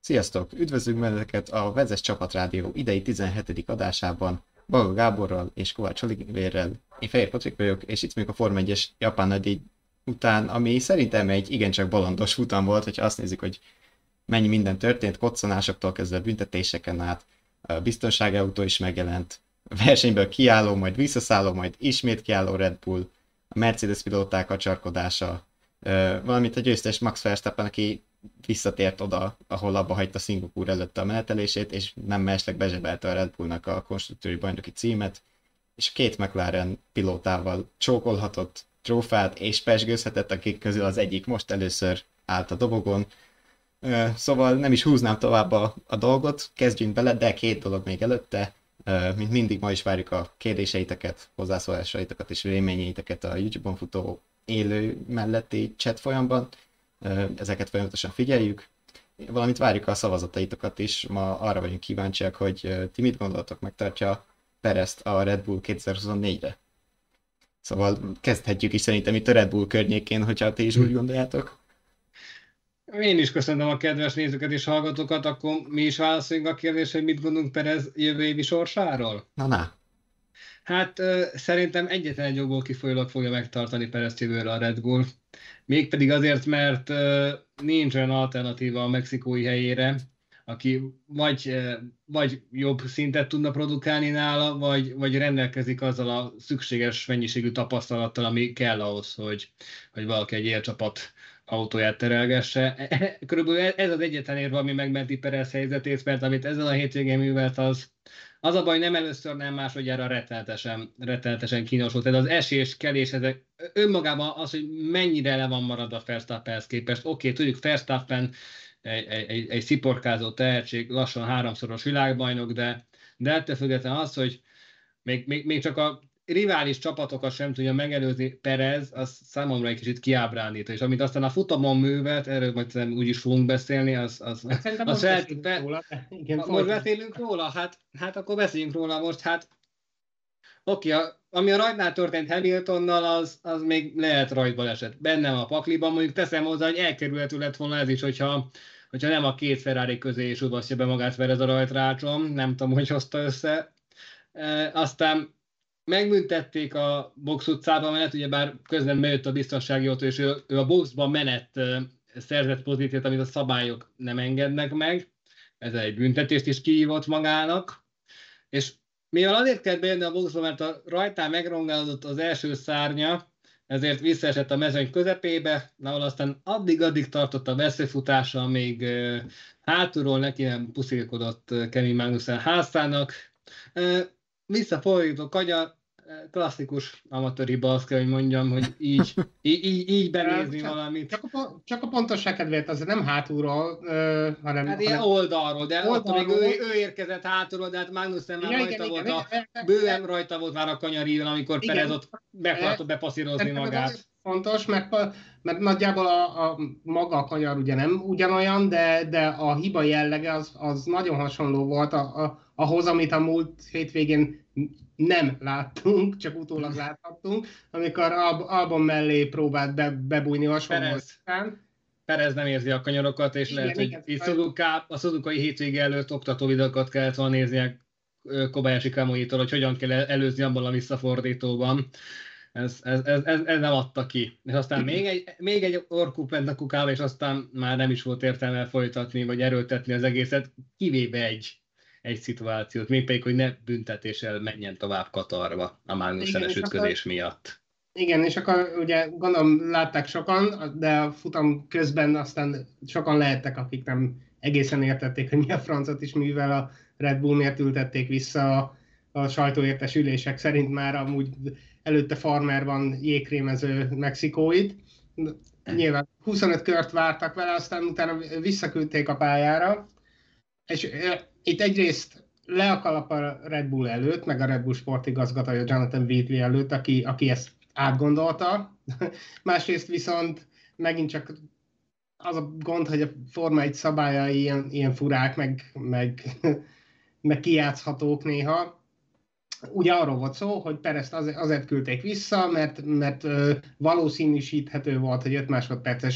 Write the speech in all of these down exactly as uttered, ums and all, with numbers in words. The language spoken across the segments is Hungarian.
Sziasztok! Üdvözlünk benneteket a Vezes Csapatrádió idei tizenhetedik adásában Balga Gáborral és Kovács Olivérrel. Én Fehér Patrik vagyok, és itt vagyunk a Forma egyes japán nagydíj után, ami szerintem egy igencsak bolondos futam volt, hogyha azt nézzük, hogy mennyi minden történt, koccanásoktól kezdve büntetéseken át, a biztonságautó is megjelent, a versenyből kiálló, majd visszaszálló, majd ismét kiálló Red Bull, a Mercedes pilóták acsarkodása, valamint a győztes Max Verstappen, aki visszatért oda, ahol abba hagyta Szingapúr előtte a menetelését, és nem mellesleg bezsebelte a Red Bullnak a konstruktőri bajnoki címet, és a két McLaren pilótával csókolhatott trófát, és pezsgőzhetett, akik közül az egyik most először állt a dobogon. Szóval nem is húznám tovább a, a dolgot, kezdjünk bele, de két dolog még előtte. Mint mindig, ma is várjuk a kérdéseiteket, hozzászólásaitokat és véleményeiteket a YouTube-on futó élő melletti chat folyamban. Ezeket folyamatosan figyeljük, valamint várjuk a szavazataitokat is. Ma arra vagyunk kíváncsiak, hogy ti mit gondoltok, megtartja Perezt a Red Bull kétezer-huszonnégyre. Szóval kezdhetjük is szerintem itt a Red Bull környékén, hogyha ti is úgy gondoljátok. Én is köszönöm a kedves nézőket és hallgatókat, akkor mi is válaszoljunk a kérdésre, hogy mit gondolunk Perez jövő évi sorsáról? Na, na. Hát szerintem egyetlen egy jogból kifolyólag fogja megtartani Perezt jövőre a Red Bull. Mégpedig azért, mert nincs olyan alternatíva a mexikói helyére, aki vagy, vagy jobb szintet tudna produkálni nála, vagy, vagy rendelkezik azzal a szükséges mennyiségű tapasztalattal, ami kell ahhoz, hogy, hogy valaki egy élcsapat autóját terelgesse. Körülbelül ez az egyetlen érve, ami megmenti Perez helyzetét, mert amit ezen a hétvégén művelt, az, az a baj, nem először, nem másodjára rettenetesen, rettenetesen kínos volt. Ez az esés, kelés, ezek önmagában az, hogy mennyire le van maradva Verstappenhez képest. Oké, okay, tudjuk, Verstappen egy, egy, egy sziporkázó tehetség, lassan háromszoros világbajnok, de, de ettől függetlenül az, hogy még, még, még csak a rivális csapatokat sem tudja megelőzni Perez, az számomra egy kicsit kiábrándító, és amit aztán a futamon művelt, erről majd úgy is fogunk beszélni, az... az, Szerintem az most el, beszélünk be, róla. Igen, most beszélünk róla? Hát, hát akkor beszéljünk róla most, hát oké, okay, ami a rajtnál történt Hamiltonnal, az, az még lehet rajtbaleset. Bennem a pakliban, mondjuk teszem hozzá, hogy elkerülhető lett volna ez is, hogyha, hogyha nem a két Ferrari közé is udvasztja be magát Perez a rajtrácson, nem tudom, hogy hozta össze. E, aztán megbüntették a box utcában menet, ugyebár közben bejött a biztonsági autó, és ő, ő a boxban menet szerzett pozíciót, amit a szabályok nem engednek meg. Ez egy büntetést is kihívott magának. És mivel azért kell bejönni a boxba, mert a rajtán megrongálódott az első szárnya, ezért visszaesett a mezőny közepébe, ahol aztán addig-addig tartott a veszőfutása, amíg hátulról neki nem puszilkodott Kevin Magnussen háztának. Visszafordító kanyar, klasszikus amatőr hiba, azt kell, hogy mondjam, hogy így, így, így benézni csak, valamit. Csak a, csak a pontosság kedvéért azért nem hátulról, uh, hanem... Hát ilyen hanem oldalról, de oldalról. Attól még ő, ő érkezett hátulról, de hát Magnussen már ja, rajta igen, volt, igen, a, igen, bőven igen. rajta volt már a kanyaríven, amikor igen. Perez ott be bepasszírozni magát. Fontos, mert, mert nagyjából a, a maga a kanyar ugye nem ugyanolyan, de, de a hiba jellege az, az nagyon hasonló volt a, a, ahhoz, amit a múlt hétvégén nem láttunk, csak utólag láthattunk, amikor Albon mellé próbált be, bebújni hasonló. Perez nem érzi a kanyarokat, és igen, lehet, igen, hogy igen. Suzuka, a Suzukai hétvége előtt oktató videókat kellett volna néznie Kobayashi Kamui-tól, hogy hogyan kell előzni abban a visszafordítóban. Ez, ez, ez, ez, ez nem adta ki. És aztán még egy, még egy orkúp ment a kukába, és aztán már nem is volt értelme folytatni, vagy erőltetni az egészet, kivéve egy, egy szituációt, mégpedig, hogy ne büntetéssel menjen tovább Katarba a Magnussen-es ütközés akkor, miatt. Igen, és akkor ugye gondolom látták sokan, de a futam közben aztán sokan lehettek, akik nem egészen értették, hogy mi a francot is művel a Red Bull, miért ültették vissza a, a sajtóértesülések szerint már amúgy előtte farmerban jégkrémező mexikóit. Nyilván huszonöt kört vártak vele, aztán utána visszaküldték a pályára. És e, itt egyrészt le a kalap a Red Bull előtt, meg a Red Bull sportigazgatója Jonathan Wheatley előtt, aki, aki ezt átgondolta. Másrészt viszont megint csak az a gond, hogy a Forma egy szabályai ilyen, ilyen furák, meg, meg, meg kijátszhatók néha. Ugye arról volt szó, hogy Perezt azért, azért küldték vissza, mert, mert ö, valószínűsíthető volt, hogy öt másodperces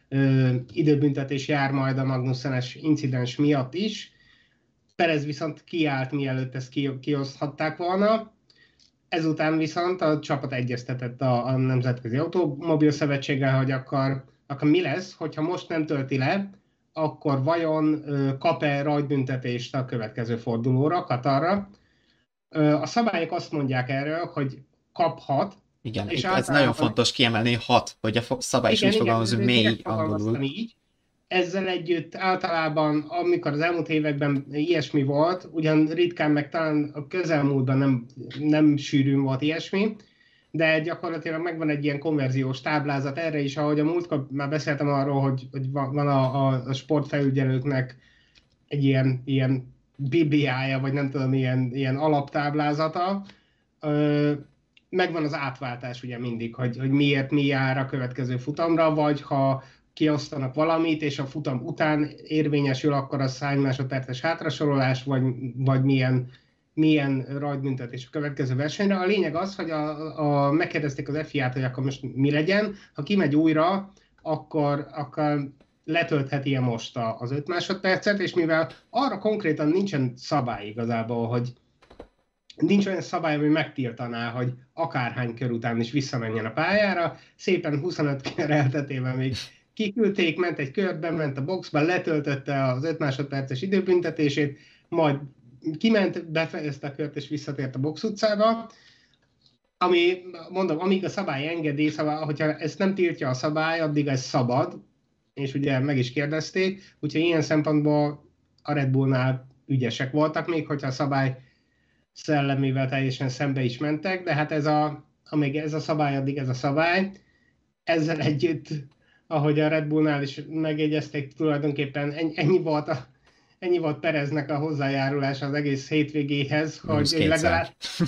ö, időbüntetés jár majd a Magnussen-es incidens miatt is. Perez viszont kiállt, mielőtt ezt ki, kioszthatták volna. Ezután viszont a csapat egyeztetett a, a Nemzetközi Automobil Szövetséggel, hogy akkor, akkor mi lesz, hogyha most nem tölti le, akkor vajon ö, kap-e rajtbüntetést a következő fordulóra, Katarra. Ö, a szabályok azt mondják erről, hogy kaphat. Igen, és ez nagyon fontos kiemelni, hat, hogy a szabály is úgy fogalmazunk, mély angolul. Így. Ezzel együtt általában, amikor az elmúlt években ilyesmi volt, ugyan ritkán, meg talán a közelmúltban nem, nem sűrűn volt ilyesmi, de gyakorlatilag megvan egy ilyen konverziós táblázat erre is, ahogy a múltkor már beszéltem arról, hogy, hogy van a, a, a sportfelügyelőknek egy ilyen, ilyen bibliája, vagy nem tudom, ilyen, ilyen alaptáblázata. Ö, megvan az átváltás ugye mindig, hogy, hogy miért mi jár a következő futamra, vagy ha kiosztanak valamit, és a futam után érvényesül, akkor az hány másodperces hátrasorolás, vagy, vagy milyen, milyen rajtbüntetés a következő versenyre. A lényeg az, hogy a, a, megkérdezték az ef i á-t, hogy akkor most mi legyen. Ha kimegy újra, akkor, akkor letöltheti-e most az öt másodpercet, és mivel arra konkrétan nincsen szabály igazából, hogy nincs olyan szabály, ami megtiltaná, hogy akárhány kör után is visszamenjen a pályára, szépen huszonöt kör elteltével még kiküldték, ment egy körbe, ment a boxba, letöltötte az öt másodperces időbüntetését, majd kiment, befejezte a kört és visszatért a box utcába, ami, mondom, amíg a szabály engedi, szóval, hogyha ezt nem tiltja a szabály, addig ez szabad, és ugye meg is kérdezték, úgyhogy ilyen szempontból a Red Bullnál ügyesek voltak még, hogyha a szabály szellemével teljesen szembe is mentek, de hát ez a, amíg ez a szabály, addig ez a szabály. Ezzel együtt, ahogy a Red Bullnál is megjegyezték, tulajdonképpen ennyi volt, a, ennyi volt Pereznek a hozzájárulása az egész hétvégéhez, hogy legalább...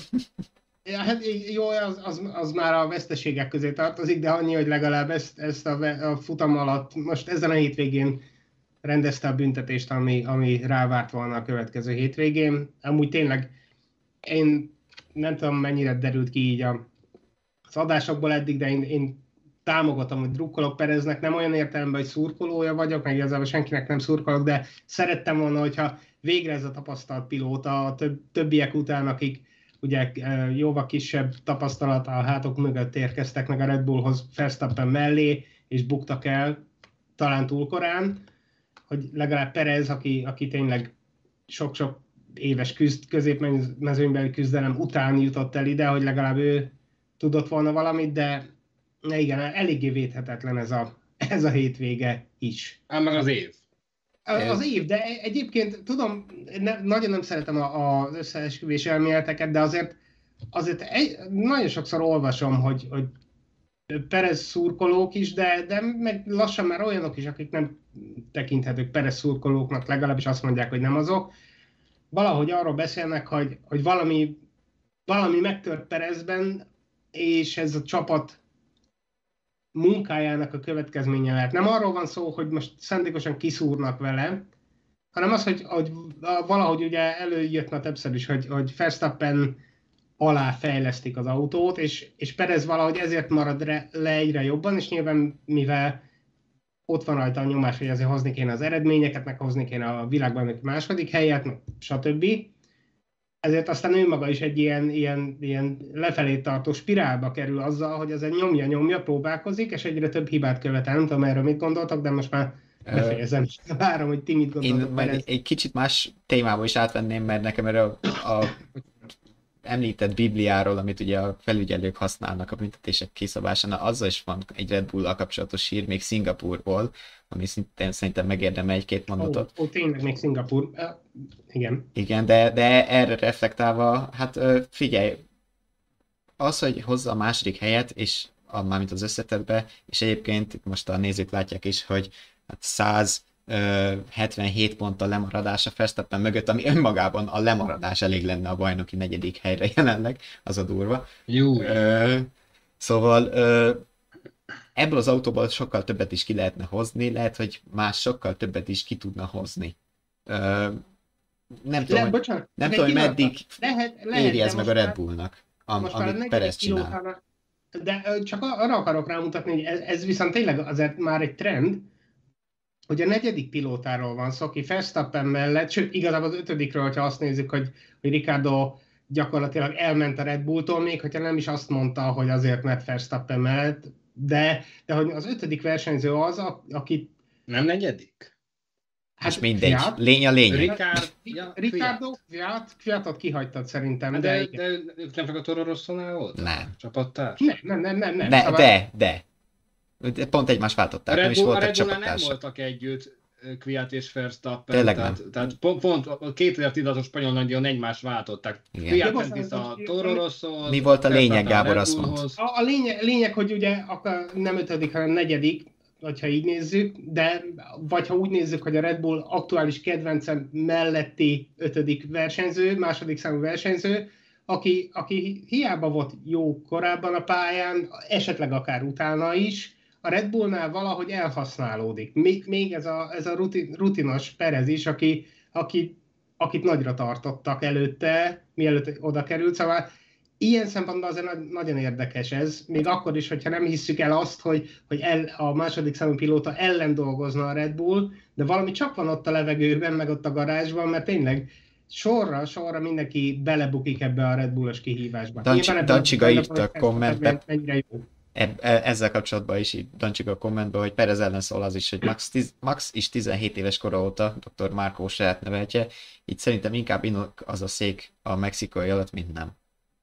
Ja, hát jó, az, az, az már a veszteségek közé tartozik, de annyi, hogy legalább ezt, ezt a, a futam alatt, most ezen a hétvégén rendezte a büntetést, ami, ami rávárt volna a következő hétvégén. Amúgy tényleg én nem tudom, mennyire derült ki így a, az adásokból eddig, de én, én támogatom, hogy drukkolok Pereznek, nem olyan értelemben, hogy szurkolója vagyok, meg igazából senkinek nem szurkolok, de szerettem volna, hogyha végre ez a tapasztalt pilóta a több, többiek után, akik ugye jóval kisebb tapasztalat a hátok mögött érkeztek meg a Red Bullhoz Verstappen mellé, és buktak el talán túl korán, hogy legalább Perez, aki, aki tényleg sok-sok éves küzd, középmezőnybeli küzdelem után jutott el ide, hogy legalább ő tudott volna valamit, de igen, eléggé védhetetlen ez a, ez a hétvége is. Ám meg az év. Az év, de egyébként tudom, ne, nagyon nem szeretem a, az összeesküvés elméleteket, de azért, azért egy, nagyon sokszor olvasom, hogy, hogy Perez szurkolók is, de, de meg lassan már olyanok is, akik nem tekinthetők Perez szurkolóknak, legalábbis azt mondják, hogy nem azok. Valahogy arról beszélnek, hogy, hogy valami, valami megtört Perezben, és ez a csapat munkájának a következménye lehet. Nem arról van szó, hogy most szándékosan kiszúrnak vele, hanem az, hogy, hogy valahogy ugye előjött már többször is, hogy, hogy Verstappen alá fejlesztik az autót, és, és Perez valahogy ezért marad re, le egyre jobban, és nyilván mivel ott van rajta a nyomás, hogy azért hozni kéne az eredményeket, meg hozni kéne a világban második helyet, stb. Ezért aztán ő maga is egy ilyen, ilyen, ilyen lefelé tartó spirálba kerül azzal, hogy azért nyomja-nyomja, próbálkozik, és egyre több hibát követel. Nem tudom, erről mit gondoltok, de most már befejezem. Uh, Várom, hogy ti mit gondoltok. Én egy, egy kicsit más témába is átvenném, mert nekem erről a, a említett Bibliáról, amit ugye a felügyelők használnak a büntetések kiszabásánál, azzal is van egy Red Bull-al kapcsolatos hír, még Szingapúrból, ami szintén szerintem megérdemel egy-két mondatot. Ó, ó, tényleg még Szingapúr. Uh, igen. Igen, de, de erre reflektálva, hát figyelj, az, hogy hozza a második helyet, és a, mármint az összetetbe, és egyébként itt most a nézők látják is, hogy hát száz hetvenhét ponttal lemaradás a Verstappen mögött, ami önmagában a lemaradás elég lenne a bajnoki negyedik helyre jelenleg, az a durva. Jó. Ö, szóval ö, ebből az autóból sokkal többet is ki lehetne hozni, lehet, hogy más sokkal többet is ki tudna hozni. Ö, nem tudom, Le, hogy, bocsánat, nem tudom hogy meddig lehet, lehet, éri ez meg a Red már, Bullnak, am, most amit Perez csinál. De csak arra akarok rámutatni, hogy ez, ez viszont tényleg azért már egy trend, hogy a negyedik pilótáról van szó, aki Verstappen mellett, sőt, igazából az ötödikről, hogyha azt nézzük, hogy, hogy Ricciardo gyakorlatilag elment a Red Bulltól, még hogyha nem is azt mondta, hogy azért mert Verstappen mellett, de, de hogy az ötödik versenyző az, a, aki... Nem negyedik? Hát mindegy, lény a lényeg. Ricard, ja, Ricciardo, Kvyat, Kvyatot kihagytad szerintem, de, de... De, de ők nem csak a Toro Rosso-nál volt? Nem. Csapattárs? Nem, nem, nem, nem. nem. De, Szóval... de, de. Pont egymást váltották, nem is Bull, voltak a Red Bullnál nem csapattársak. voltak együtt Kvyat és Verstappen. Tényleg tehát, nem. tehát pont, pont a kétezer-tízas spanyol nagydíjon egymást váltották. Kvyat ment vissza a Toro Rosso-hoz. Mi volt a lényeg, Gábor, azt mondta? A, a lényeg, lényeg, hogy ugye akkor nem ötödik, hanem negyedik, hogyha így nézzük, de vagy ha úgy nézzük, hogy a Red Bull aktuális kedvencem melletti ötödik versenyző, második számú versenyző, aki, aki hiába volt jó korábban a pályán, esetleg akár utána is, a Red Bullnál valahogy elhasználódik. Még, még ez a, ez a rutin, rutinos Perez is, aki, aki, akit nagyra tartottak előtte, mielőtt oda került, szóval ilyen szempontból azért nagyon érdekes ez, még akkor is, hogyha nem hisszük el azt, hogy, hogy el, a második számú pilóta ellen dolgozna a Red Bull, de valami csak van ott a levegőben, meg ott a garázsban, mert tényleg sorra, sorra mindenki belebukik ebbe a Red Bullos kihívásba. Dancsiga írta a kommentbe, jó. E, ezzel kapcsolatban is így Dancsiga a kommentben, hogy Perez ellen szól az is, hogy Max, tiz, Max is tizenhét éves kora óta, doktor Márkó saját neveltje, így szerintem inkább inok az a szék a mexikai alatt, mint nem.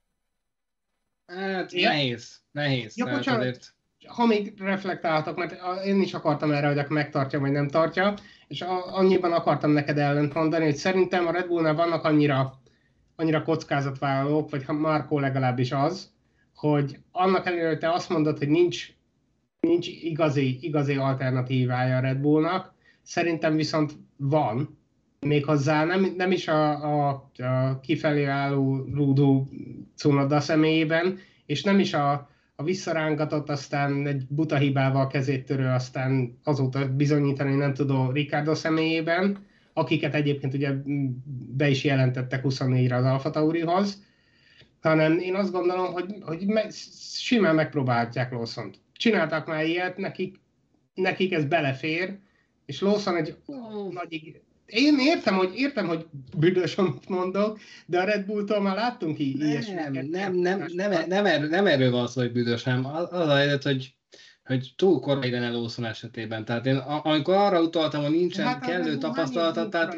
Hát ja. nehéz, nehéz. Ja, bocsánat, azért... ha még reflektálhatok, mert én is akartam erre, hogy akkor megtartja, vagy nem tartja, és annyiban akartam neked ellent mondani, hogy szerintem a Red Bullnál vannak annyira, annyira kockázatvállalók, vagy Marco legalábbis az, hogy annak ellenére, hogy te azt mondod, hogy nincs, nincs igazi, igazi alternatívája a Red Bullnak, szerintem viszont van, méghozzá nem, nem is a, a, a kifelé álló Rúdú Cunoda személyében, és nem is a, a visszarángatott, aztán egy buta hibával kezét törő, aztán azóta bizonyítani nem tudó Ricciardo személyében, akiket egyébként ugye be is jelentettek huszonnégyre az Alfa Taurihoz, hanem én azt gondolom, hogy, hogy me, simán megpróbálhatják Lawsont. Csináltak már ilyet, nekik, nekik ez belefér, és Lawson egy oh. nagy... Én értem, hogy, értem, hogy büdös, amit mondok, de a Red Bulltól már láttunk így ilyesmiket. Nem, nem, nem, nem, nem, erről, nem erről van szó, hogy büdös, hanem az a helyzet, hogy, hogy túl korai lenne Lawson esetében. Tehát én amikor arra utaltam, hogy nincsen hát kellő tapasztalata, tehát...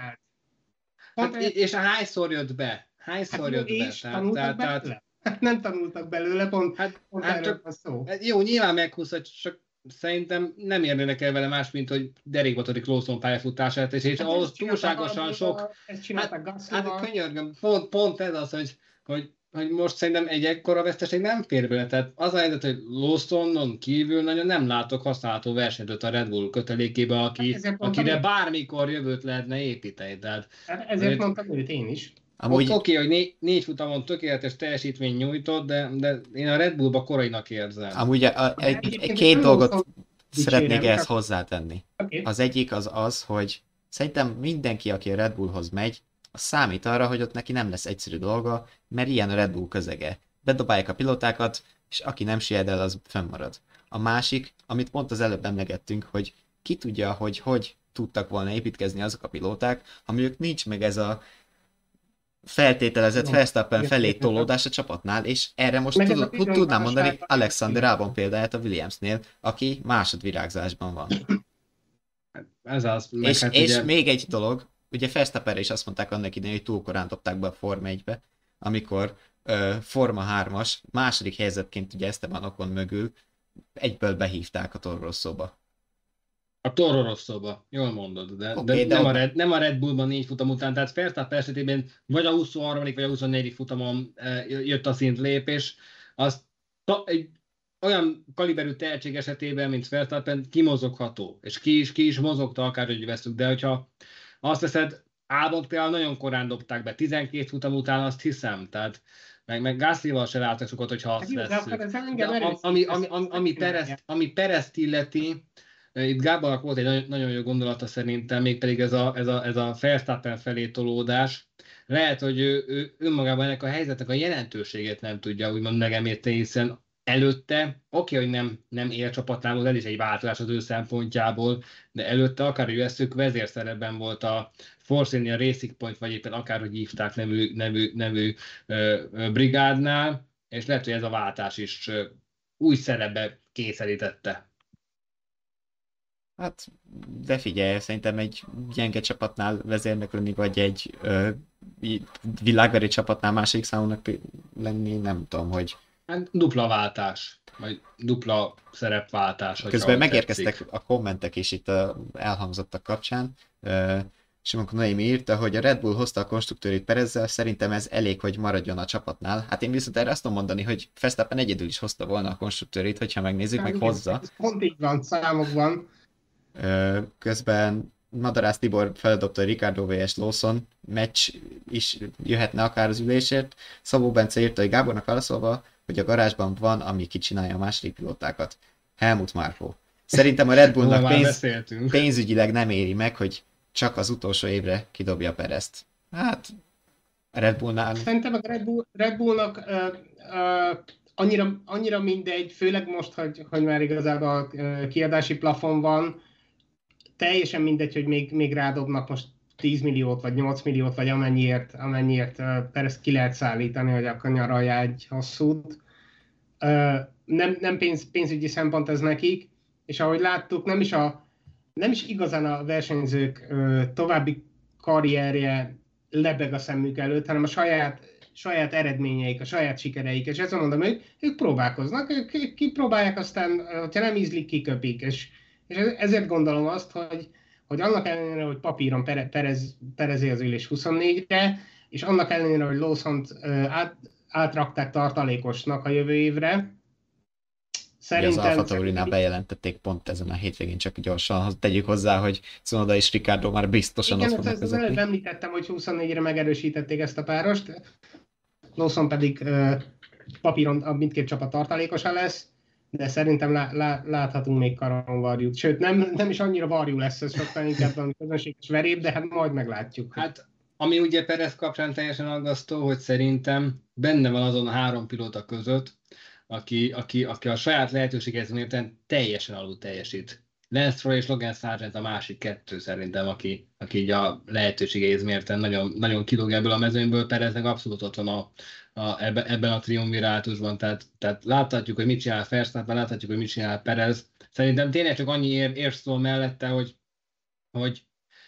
Hát, és hányszor jött be? Hányszor hát, jött be? Tehát, tehát, tehát... Hát nem tanultak belőle, pont, hát, pont hát erről csak, van szó. Hát jó, nyilván meghúzza, csak szerintem nem érnének el vele más, mint hogy derékbatodik Lawson pályafutását, és, és hát ahhoz túlságosan sok... Hát, hát könyörgöm, pont, pont ez az, hogy, hogy, hogy most szerintem egy ekkora veszteség nem fér bele. Tehát az a helyzet, hogy Lawsonon kívül nagyon nem látok használható versenyzőt a Red Bull kötelékébe, aki, hát akire mondtam, bármikor jövőt lehetne építeni. Tehát, hát ezért azért mondtam őt én is. Amúgy... Oké, okay, hogy né- négy futamon tökéletes teljesítmény nyújtott, de, de én a Red Bullba korainak érzem. Amúgy a, a, egy, egy, két dolgot szeretnék ehhez hozzátenni. Okay. Az egyik az az, hogy szerintem mindenki, aki a Red Bullhoz megy, az számít arra, hogy ott neki nem lesz egyszerű dolga, mert ilyen a Red Bull közege. Bedobálják a pilótákat, és aki nem sied el, az fönnmarad. A másik, amit pont az előbb emlegettünk, hogy ki tudja, hogy hogy tudtak volna építkezni azok a pilóták, ha mondjuk nincs meg ez a feltételezett Verstappen felé tolódás a csapatnál, és erre most tud, tud, tudnám mondani Alexander Albon példáját a Williamsnél, aki másodvirágzásban van. Ez az, és hát és ugye... még egy dolog, ugye Verstappenre is azt mondták annak idején, hogy túl korán dobták be a Forma egybe, amikor uh, Forma hármas második helyzetként ugye Esteban Ocon mögül egyből behívták a Toro Rosszóba. A Toro Rosszóba, jól mondod, de, okay, de, de nem, ott... a Red, nem a Red Bullban négy futam után, tehát Verstappen esetében vagy a huszonharmadik vagy a huszonnegyedik futamon e, jött a szintlépés, az ta, egy olyan kaliberű tehetség esetében, mint Verstappen, kimozogható, és ki is, ki is mozogta, akárhogy veszük, de hogyha azt veszed, Albont például nagyon korán dobták be, tizenkét futam után azt hiszem, tehát meg, meg Gaslyval se láttak sokat, hogyha azt vesszük. Ami, ami, ami, ami, Perezt, ami Perezt illeti, itt Gábornak volt egy nagyon, nagyon jó gondolata szerintem, mégpedig ez a, ez a, ez a Verstappen felé tolódás. Lehet, hogy ő, ő önmagában ennek a helyzetnek a jelentőségét nem tudja úgymond megemétni, hiszen előtte, oké, hogy nem, nem élcsapatnál, ez is egy változás az ő szempontjából, de előtte akár ő eszük vezérszerepben volt a Force India Racing Point, vagy éppen akárhogy hívták nevű, nevű, nevű ö, ö, brigádnál, és lehet, hogy ez a váltás is ö, új szerepbe kényszerítette. Hát, de figyelj, szerintem egy gyenge csapatnál vezérnek lenni, vagy egy ö, világbeli csapatnál második számúnak lenni, nem tudom, hogy... Hát dupla váltás, vagy dupla szerepváltás. Közben megérkeztek tetszik. A kommentek is itt a elhangzottak kapcsán. Uh, Simon Noémi írta, hogy a Red Bull hozta a konstruktőrit Perezzel, szerintem ez elég, hogy maradjon a csapatnál. Hát én viszont erre azt tudom mondani, hogy Verstappen egyedül is hozta volna a konstruktőrit, hogyha megnézzük, meg hozza. Pont így van, számokban. Uh, közben Madarász Tibor feldobta, hogy Ricardo versus Lawson meccs is jöhetne akár az ülésért. Szabó Bence írta, hogy Gábornak válaszolva, hogy a garázsban van, ami kicsinálja a második pilótákat. Helmut Marko. Szerintem a Red Bullnak pénz, pénzügyileg nem éri meg, hogy csak az utolsó évre kidobja Perezt. Hát, a Red Bullnál... Szerintem a Red, Bull, Red Bullnak uh, uh, annyira, annyira mindegy, főleg most, hogy, hogy már igazából uh, kiadási plafon van, teljesen mindegy, hogy még, még rádobnak most tíz milliót, vagy nyolc milliót, vagy amennyiért, amennyiért uh, Perez ki lehet szállítani, hogy akkor nyaralja egy hosszút. Uh, nem nem pénz, pénzügyi szempont ez nekik, és ahogy láttuk, nem is, a, nem is igazán a versenyzők uh, további karrierje lebeg a szemük előtt, hanem a saját, saját eredményeik, a saját sikereik, és ezt mondom, ők, ők próbálkoznak, ők, ők kipróbálják, aztán, ha nem ízlik, kiköpik, és, és ezért gondolom azt, hogy, hogy annak ellenére, hogy papíron Perez, Perezé az ülés huszonnégyre, és annak ellenére, hogy Lawsont uh, át, átrakták tartalékosnak a jövő évre. Szerintem... Az Alfa Taurinál bejelentették pont ezen a hétvégén, csak gyorsan tegyük hozzá, hogy Tsunoda és Ricardo már biztosan igen, ott fognak vezetni. Igen, ezt említettem, hogy huszonnégyre megerősítették ezt a párost. Lawson pedig uh, papíron mindkét csapat tartalékosa lesz, de szerintem lá, lá, láthatunk még karon varjút. Sőt, nem, nem is annyira varjú lesz, ez sokkal inkább a közönséges veréb, de hát majd meglátjuk. Hát ami ugye Perez kapcsán teljesen aggasztó, hogy szerintem benne van azon a három pilóta között, aki, aki, aki a saját lehetőséghez mérten teljesen alul teljesít. Lance Stroll és Logan Sargent a másik kettő szerintem, aki, aki így a lehetőségeihez mérten nagyon, nagyon kilóg ebből a mezőnyből. Pereznek abszolút ott van a, a, ebben a triumvirátusban, tehát, tehát láthatjuk, hogy mit csinál Verstappen, láthatjuk, hogy mit csinál Perez. Szerintem tényleg csak annyi ér, ér szól mellette, hogy, hogy,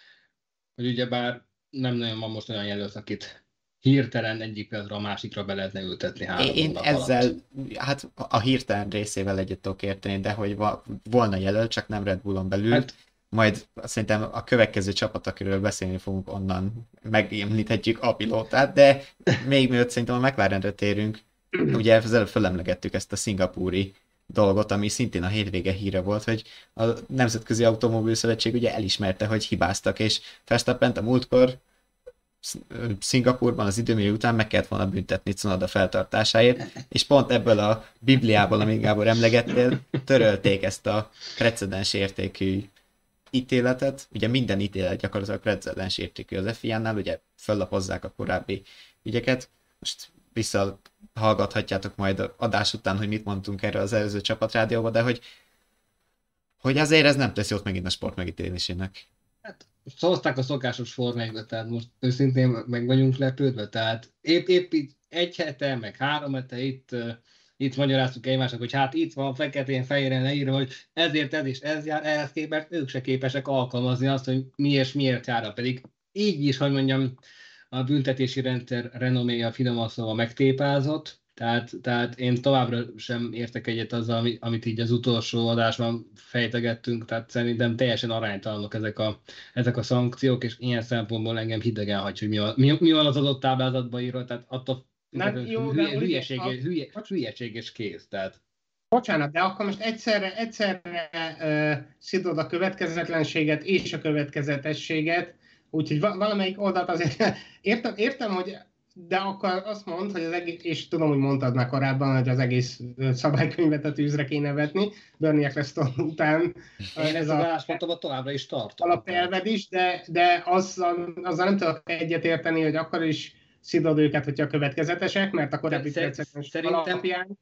hogy ugyebár nem nagyon van most olyan jelölt, akit hirtelen egyik pillanatra a másikra be lehetne ültetni három Én ezzel, alatt. Hát a hirtelen részével egyet tudok érteni, de hogy va, volna jelölt, csak nem Red Bullon belül. Hát, majd szerintem a következő csapat, akiről beszélni fogunk, onnan megemlíthetjük a pilótát, de még mielőtt szerintem a McLarenre térünk, ugye ezzel fölemlegettük ezt a szingapúri dolgot, ami szintén a hétvége híre volt, hogy a Nemzetközi Automobil Szövetség ugye elismerte, hogy hibáztak, és Verstappent a múltkor Szingapurban az időmérő után meg kellett volna büntetni Tsunoda feltartásáért, és pont ebből a Bibliából, amit Gábor emlegettél, törölték ezt a precedens értékű ítéletet. Ugye minden ítélet gyakorlatilag precedens értékű az ef i á-nál, ugye fellapozzák a korábbi ügyeket. Most visszahallgathatjátok majd adás után, hogy mit mondtunk erre az előző csapatrádióba, de hogy, hogy azért ez nem tesz jót megint a sport megítélésének. Hát, hozták a szokásos formájukba, tehát most őszintén meg vagyunk lepődve, tehát épp, épp itt egy hete, meg három hete itt, uh, itt magyaráztuk egymásnak, hogy hát itt van feketén-fehéren leírva, hogy ezért ez és ez jár, ehhez képest ők se képesek alkalmazni azt, hogy mi és miért jár, pedig így is, hogy mondjam, a büntetési rendszer renoméja finoman szóval megtépázott, tehát, tehát én továbbra sem értek egyet azzal, amit így az utolsó adásban fejtegettünk, tehát szerintem teljesen aránytalanok ezek a, ezek a szankciók, és ilyen szempontból engem hidegen hagy, hogy mi van, mi, mi van az adott táblázatban írva, tehát attól hülyeség, hülye, hülyeség és kész. Tehát. Bocsánat, de akkor most egyszerre, egyszerre uh, szidod a következetlenséget és a következetességet, úgyhogy valamelyik oldalt azért értem, értem, hogy de akkor azt mondd, hogy az egész, és tudom, hogy mondtad már korábban, hogy az egész szabálykönyvet a tűzre kéne vetni, Bernie Ecclestone után. Én ez a álláspontomat továbbra is tartom. Alapelved is, de, de azzal, azzal nem tudok egyet érteni, hogy akkor is szidod őket, hogyha következetesek, mert a korábbi Szer- szerintem, alapján...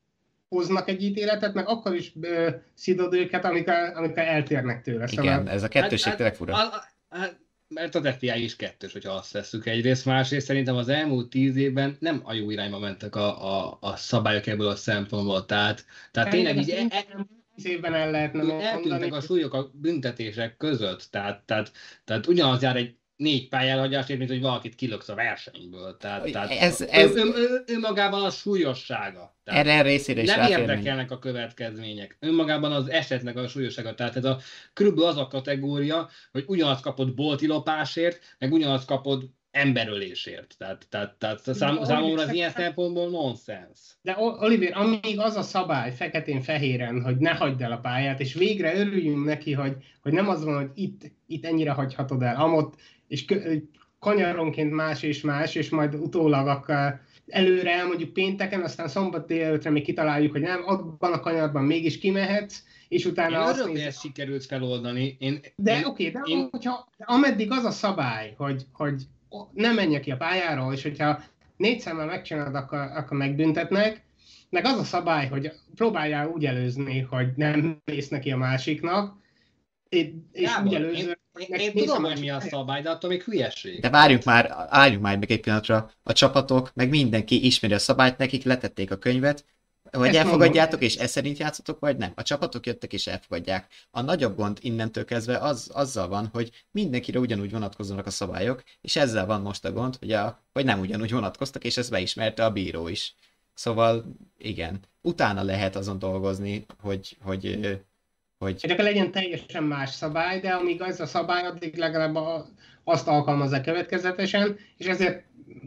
hoznak egy ítéletet, meg akkor is ö, szidod őket, amikor, amikor eltérnek tőle. Igen, Szóval, ez a kettőség Hát- tényleg fura. A- a- hát, mert az ef bé i is kettős, hogyha azt vesszük egyrészt. Másrészt szerintem az elmúlt tíz évben nem a jó irányba mentek a, a, a szabályok ebből a szempontból. Tehát, tehát tényleg így e, e, tíz évben el lehetne így mondani. eltűntek a súlyok a büntetések között. Tehát, tehát, tehát ugyanaz jár egy négy pályelhagyásért, mint hogy valakit kilöksz a versenyből. Tehát, tehát Ez- ez- Ő, ő, ő, önmagában a súlyossága. Tehát Erre részére is nem ráférnénk. érdekelnek a következmények. Önmagában az esetnek a súlyossága. Tehát ez a körülbelül az a kategória, hogy ugyanazt kapod bolti lopásért, meg ugyanazt kapod emberölésért. Tehát, tehát, tehát szám, számomra az ilyen szempontból nonsens. De Oliver, amíg az a szabály feketén-fehéren, hogy ne hagyd el a pályát, és végre örüljünk neki, hogy, hogy nem az van, hogy itt, itt ennyire hagyhatod el, amott, és kö- kanyaronként más és más, és majd utólag akkor előre elmondjuk pénteken, aztán szombat délelőttre még kitaláljuk, hogy nem, abban a kanyarban mégis kimehetsz, és Én utána azt örülök, hogy nézed. ezt sikerült feloldani. Én, De én, oké, de én- hogyha, ameddig az a szabály, hogy, hogy nem menjek ki a pályáról, és hogyha négyszer már megcsinálod, akkor, akkor megbüntetnek, meg az a szabály, hogy próbáljál úgy előzni, hogy nem mész neki a másiknak, és Gábor, úgy én, előző, én, meg én mész tudom, a hogy mi a másik szabály, de attól még hülyeség. De várjunk már, álljunk már meg egy pillanatra. A csapatok, meg mindenki ismeri a szabályt, nekik letették a könyvet, vagy Ezt elfogadjátok mondom. és ez szerint játszotok, vagy nem. A csapatok jöttek és elfogadják. A nagyobb gond innentől kezdve az, azzal van, hogy mindenkire ugyanúgy vonatkoznak a szabályok, és ezzel van most a gond, hogy, a, hogy nem ugyanúgy vonatkoztak, és ezt beismerte a bíró is. Szóval igen, utána lehet azon dolgozni, hogy, hogy, ö, hogy Hogy akkor legyen teljesen más szabály, de amíg az a szabály, addig legalább a, azt alkalmazza következetesen, és ezért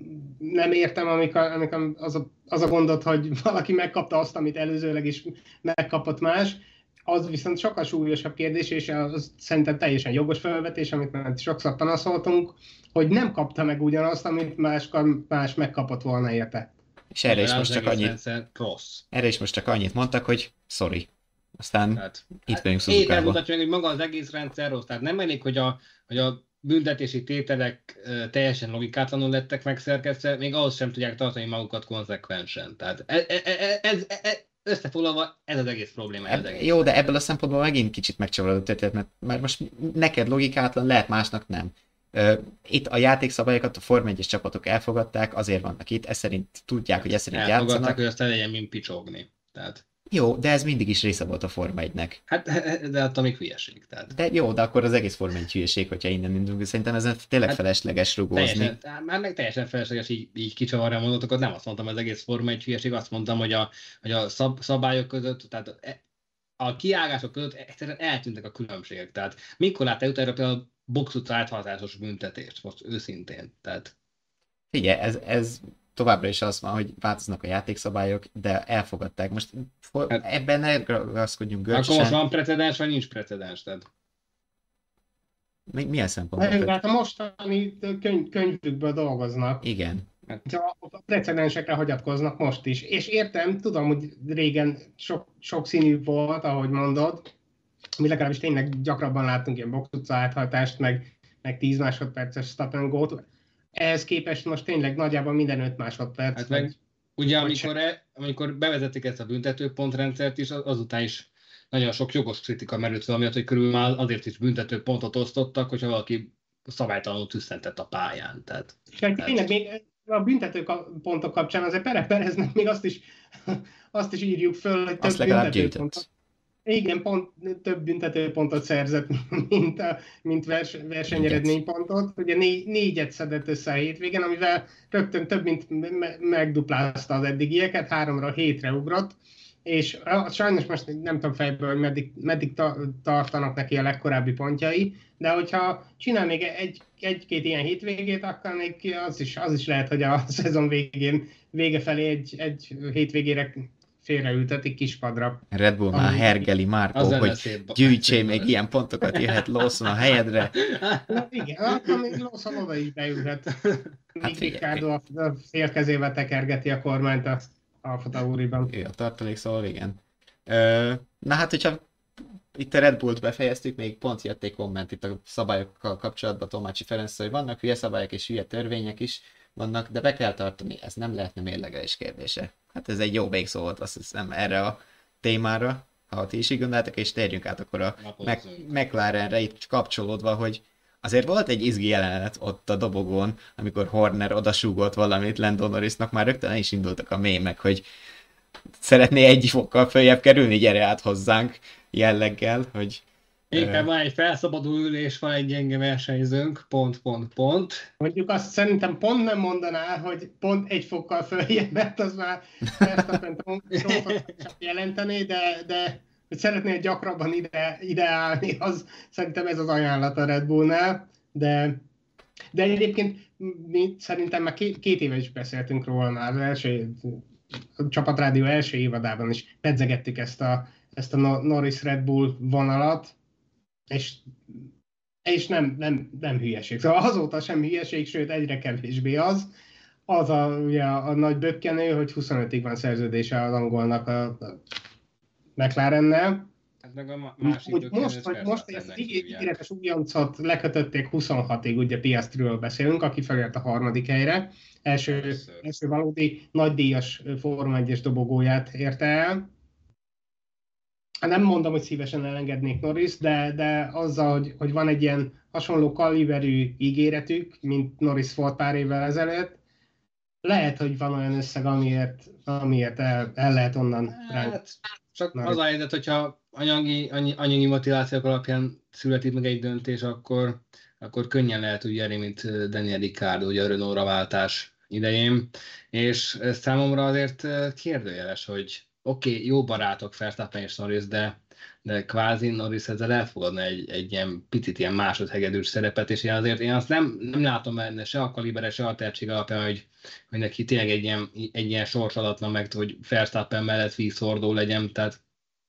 nem értem, amikor, amikor az, a, az a gondot, hogy valaki megkapta azt, amit előzőleg is megkapott más, az viszont sokkal súlyosabb kérdés, és az szerintem teljesen jogos felvetés, amit már sokszor panaszoltunk, hogy nem kapta meg ugyanazt, amit máskor más megkapott volna érte. és erre is Az most csak egész annyit, rendszer rossz. erre is most csak annyit mondtak, hogy sorry. Aztán Tehát, itt vagyunk éppen Suzukába. mutatja meg, hogy maga az egész rendszer rossz. Tehát nem elég, hogy a, hogy a büntetési tételek ö, teljesen logikátlanul lettek megszerkesztve, még ahhoz sem tudják tartani magukat konzekvensen. Tehát ez, ez, ez, ez, összefoglalva ez az egész probléma. Az Eb- egész jó, de rendszer. ebből a szempontból megint kicsit megcsavarodott történet, mert már most neked logikátlan, lehet másnak nem. Ö, Itt a játékszabályokat a Forma egyes csapatok elfogadták, azért vannak itt, ez szerint tudják, hogy ez szerint Elfogadták, játszanak. hogy aztán legyen mint picsogni. Tehát, Jó, de ez mindig is része volt a Forma egynek. hát, de attól még hülyeség. Tehát. De jó, de akkor az egész Forma egy hülyeség, hogyha innen indulunk. Szerintem ezen tényleg Hát felesleges rugózni. Teljesen, már meg teljesen felesleges így, így kicsavarni a mondatokat, nem azt mondtam, az egész Forma egy hülyeség, azt mondtam, hogy a, hogy a szab, szabályok között, tehát a kiállások között egyszerűen eltűntek a különbségek. Tehát mikor láttál utána például a box utca áthatásos büntetést, most őszintén. Tehát Figyelj, ez, ez továbbra is az van, hogy változnak a játékszabályok, de elfogadták. Most for, Hát- ebben ne ragaszkodjunk akkor most görcsösen. van precedens, vagy nincs precedens? Tehát Mi, milyen szempontból? Mert hát a mostani könyv, könyvükből dolgoznak. Igen. A precedensekre hagyatkoznak most is. És értem, tudom, hogy régen sok, sok színű volt, ahogy mondod, mi legalábbis tényleg gyakrabban láttunk ilyen box utca áthajtást, meg, meg tíz másodperces stop and go-t. Ehhez képest most tényleg nagyjából minden öt másodperc. hát meg, vagy- ugye vagy amikor, e, amikor bevezették ezt a büntetőpontrendszert is, az- azután is nagyon sok jogos kritika merült fel, amiatt, hogy körül már azért is büntetőpontot osztottak, hogyha valaki szabálytalanul tüsszentett a pályán. Tehát, És hát tényleg még a büntető pontok kapcsán azért Pere Pereznek még azt is, azt is írjuk föl, hogy Azt több legalább büntetőpontot. gyűjtött. Igen, pont több büntetőpontot szerzett, mint, a, mint vers, versenyeredménypontot. Ugye né, négyet szedett össze a hétvégen, amivel rögtön több mint me, megduplázta az eddigieket, háromra hétre ugrott, és sajnos most nem tudom fejből, hogy meddig, meddig ta, tartanak neki a legkorábbi pontjai, de hogyha csinál még egy, egy-két ilyen hétvégét, akkor még az is, az is lehet, hogy a szezon végén, vége felé egy, egy hétvégére félreültetik kispadra. Red Bull már Ami- hergeli az Márkó, lenne hogy szép. gyűjtsél szép még lenne. ilyen pontokat, jöhet Lawson a helyedre. Na, igen, akkor még Lawson oda is beülhet. Míg Hát figyelj. Ricardo a a félkezével tekergeti a kormányt a Alfa Tauriban. Ő a tartalék, szóval igen. Ö, na hát, hogyha itt a Red Bullt befejeztük, még pont jött egy komment itt a szabályokkal kapcsolatban Tomácsi Ferenc, hogy vannak hülye szabályok és hülye törvények is. vannak, de be kell tartani, ez nem lehetne mérlegelés kérdése. Hát ez egy jó végszó volt, azt hiszem, erre a témára, ha ti is így gondoljátok, és térjünk át akkor a Mac- McLarenre itt kapcsolódva, hogy azért volt egy izgi jelenet ott a dobogón, amikor Horner odasúgott valamit Lando Norrisnak, már rögtön is indultak a mémek, hogy szeretné egy fokkal följebb kerülni, gyere át hozzánk jelleggel, hogy... Inkább van egy felszabaduló ülés, van egy gyenge versenyzőnk, pont, pont, pont. Mondjuk azt szerintem pont nem mondaná, hogy pont egy fokkal följebb, mert az már Verstappen trónfot jelenteni, de, de hogy szeretnél gyakrabban ide, ide állni, az szerintem ez az ajánlat a Red Bullnál, de, de egyébként mi szerintem már két, két éve is beszéltünk róla már, az első a Csapatrádió első évadában is pedzegettük ezt a, ezt a Norris Red Bull vonalat, és, és nem, nem, nem hülyeség. Szóval azóta sem hülyeség, sőt egyre kevésbé az. Az a, ugye, a nagy bökkenő, hogy huszonötig van szerződése az angolnak a, a McLarennel. Hát meg a másik Úgy, most, hogy most ezt ígéretes újoncot lekötötték huszonhatig, ugye Piastriről beszélünk, aki felért a harmadik helyre. Első, első valódi nagydíjas Forma egyes dobogóját érte el. Nem mondom, hogy szívesen elengednék Norris, de, de azzal, hogy, hogy van egy ilyen hasonló kaliberű ígéretük, mint Norris volt pár évvel ezelőtt, lehet, hogy van olyan összeg, amiért, amiért el, el lehet onnan ránk. Hát, csak Norris. Az a helyzet, hogyha anyagi, anyagi motivációk alapján születik meg egy döntés, akkor, akkor könnyen lehet úgy járni, mint Daniel Ricciardo, ugye a Renault-ra váltás idején, és számomra azért kérdőjeles, hogy oké, okay, jó barátok Verstappen és Norris, de, de kvázi Norris ezzel elfogadna egy, egy ilyen picit ilyen másodhegedűs szerepet, és én azért én azt nem, nem látom benne se a kalibere, se a tehetség alapján, hogy, hogy neki tényleg egy ilyen, egy ilyen sorsalatlan meg, hogy Verstappen mellett vízhordó legyen, tehát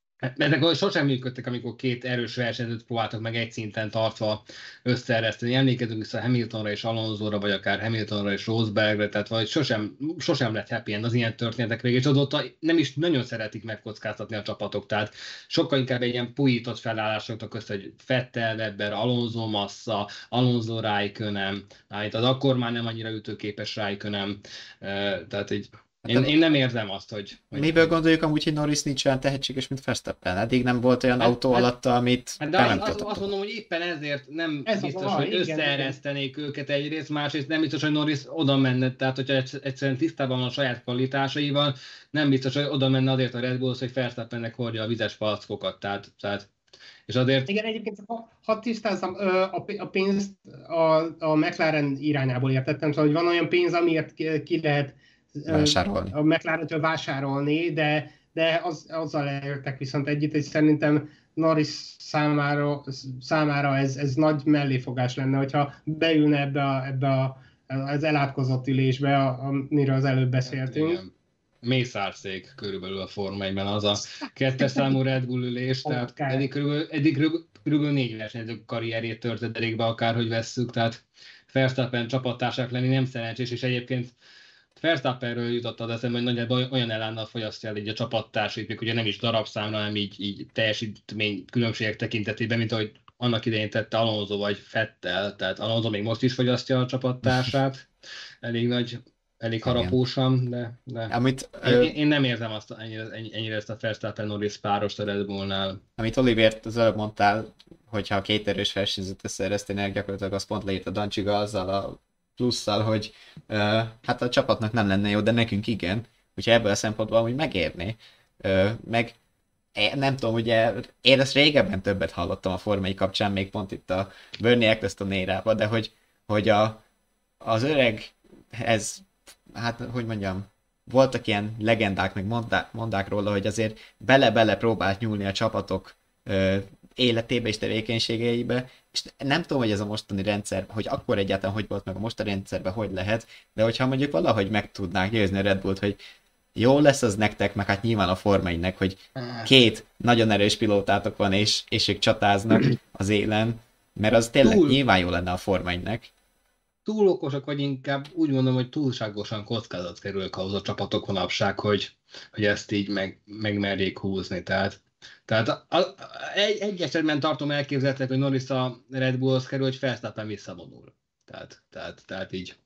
ezek sosem működtek, amikor két erős versenyzőt próbáltak meg egy szinten tartva összeereszteni. Emlékezünk vissza Hamiltonra és Alonsóra, vagy akár Hamiltonra és Rosbergre, tehát vagy sosem, sosem lett happy end az ilyen történetek végig, és azóta nem is nagyon szeretik megkockáztatni a csapatok, tehát sokkal inkább egy ilyen pujított felállásoknak össze, hogy Vettel, Webber, Alonso, Massa, Alonso, Raikkonen, hát az akkor már nem annyira ütőképes Raikkonen, tehát egy Én, én nem érzem azt, hogy... hogy miből gondoljuk amúgy, hogy Norris nincs olyan tehetséges, mint Verstappen? Eddig nem volt olyan hát, autó hát, alatta, amit hát, de nem az, azt mondom, hogy éppen ezért nem Ez biztos, hogy összeeresztenék őket egyrészt, másrészt nem biztos, hogy Norris oda menne, tehát hogyha egyszerűen tisztában van a saját kvalitásaival, nem biztos, hogy oda menne azért a Red Bullhoz, hogy Verstappennek hordja a vizes palackokat, tehát... tehát és azért... Igen, egyébként ha tisztázzam, a pénzt a, a McLaren irányából értettem, szóval hogy van olyan pénz, amiért ki lehet vásárolni. A McLaren-től vásárolni, de, de az, azzal elértek viszont együtt, és szerintem Norris számára, számára ez, ez nagy melléfogás lenne, hogyha beülne ebbe, a, ebbe a, az elátkozott ülésbe, amiről az előbb beszéltünk. Hát, mészárszék körülbelül a Forma egyben az a kettes számú Red Bull ülés, tehát eddig körülbelül, eddig körülbelül négy versenyzők karrierjét törte derékbe, akárhogy vesszük, tehát Verstappen csapattársak lenni nem szerencsés, és egyébként Verstappenről jutott az eszembe, hogy nagyjából olyan elánnal fogyasztja el így a csapattársait, még ugye nem is darabszámra, hanem így, így teljesítmény különbségek tekintetében, mint ahogy annak idején tette Alonso vagy Vettel, tehát Alonso még most is fogyasztja a csapattársát, elég nagy, elég harapósan, de, de amit, én, ö... én nem érzem azt ennyire, ennyire ezt a Verstappen-Norris párost a Red Bullnál. Amit Olivért az előbb mondtál, hogyha a két erős versenyzőt összeeresztenek, gyakorlatilag azt pont leírt a Dancsiga azzal a plusszal, hogy uh, hát a csapatnak nem lenne jó, de nekünk igen. Úgyhogy ebből a szempontból hogy megérné. Uh, meg nem tudom, ugye én ezt régebben többet hallottam a formai kapcsán, még pont itt a Bernie Eccleston érában, de hogy, hogy a, az öreg, ez, hát hogy mondjam, voltak ilyen legendák, meg mondák, mondák róla, hogy azért bele-bele próbált nyúlni a csapatok uh, életébe és tevékenységeibe, és nem tudom, hogy ez a mostani rendszer, hogy akkor egyáltalán hogy volt meg a mostani rendszerben, hogy lehet, de hogyha mondjuk valahogy meg tudnák győzni a Red Bullt, hogy jó lesz az nektek, meg hát nyilván a Forma egynek, hogy két nagyon erős pilótátok van, és, és ők csatáznak az élen, mert az tényleg túl, nyilván jó lenne a Forma egynek. Túl okosak, vagy inkább úgy mondom, hogy túlságosan kockázat kerülök ahhoz a csapatok manapság, hogy, hogy ezt így meg, megmerjék húzni, tehát Tehát a, a, egy, egy esetben tartom elképzelhetőnek, hogy Norris a Red Bullhoz kerül, hogy Verstappen visszavonul. Tehát, tehát, tehát így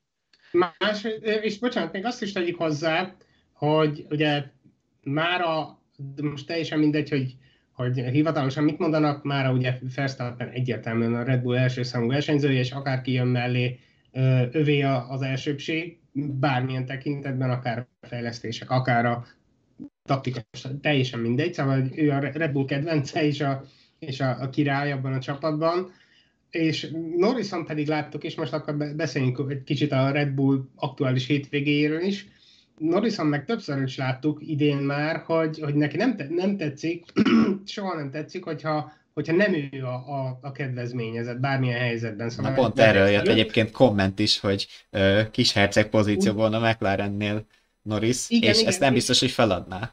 Más, és bocsánat, még azt is tegyük hozzá, hogy ugye mára, most teljesen mindegy, hogy, hogy hivatalosan mit mondanak, mára ugye Verstappen egyértelműen a Red Bull első számú versenyzője, és akárki jön mellé, övé az elsőbség, bármilyen tekintetben, akár a fejlesztések, akár a taktikus, teljesen mindegy, szóval ő a Red Bull kedvence és a, és a, a király abban a csapatban. És Norrison pedig láttuk, és most akkor beszéljünk egy kicsit a Red Bull aktuális hétvégéjéről is. Norrison meg többször is láttuk idén már, hogy, hogy neki nem, te, nem tetszik, soha nem tetszik, hogyha, hogyha nem ő a, a, a kedvezményezett bármilyen helyzetben. Szóval na pont erről jött egyébként komment is, hogy uh, kis herceg pozícióban a McLarennél Norris, igen, és igen, ezt nem biztos, hogy feladná.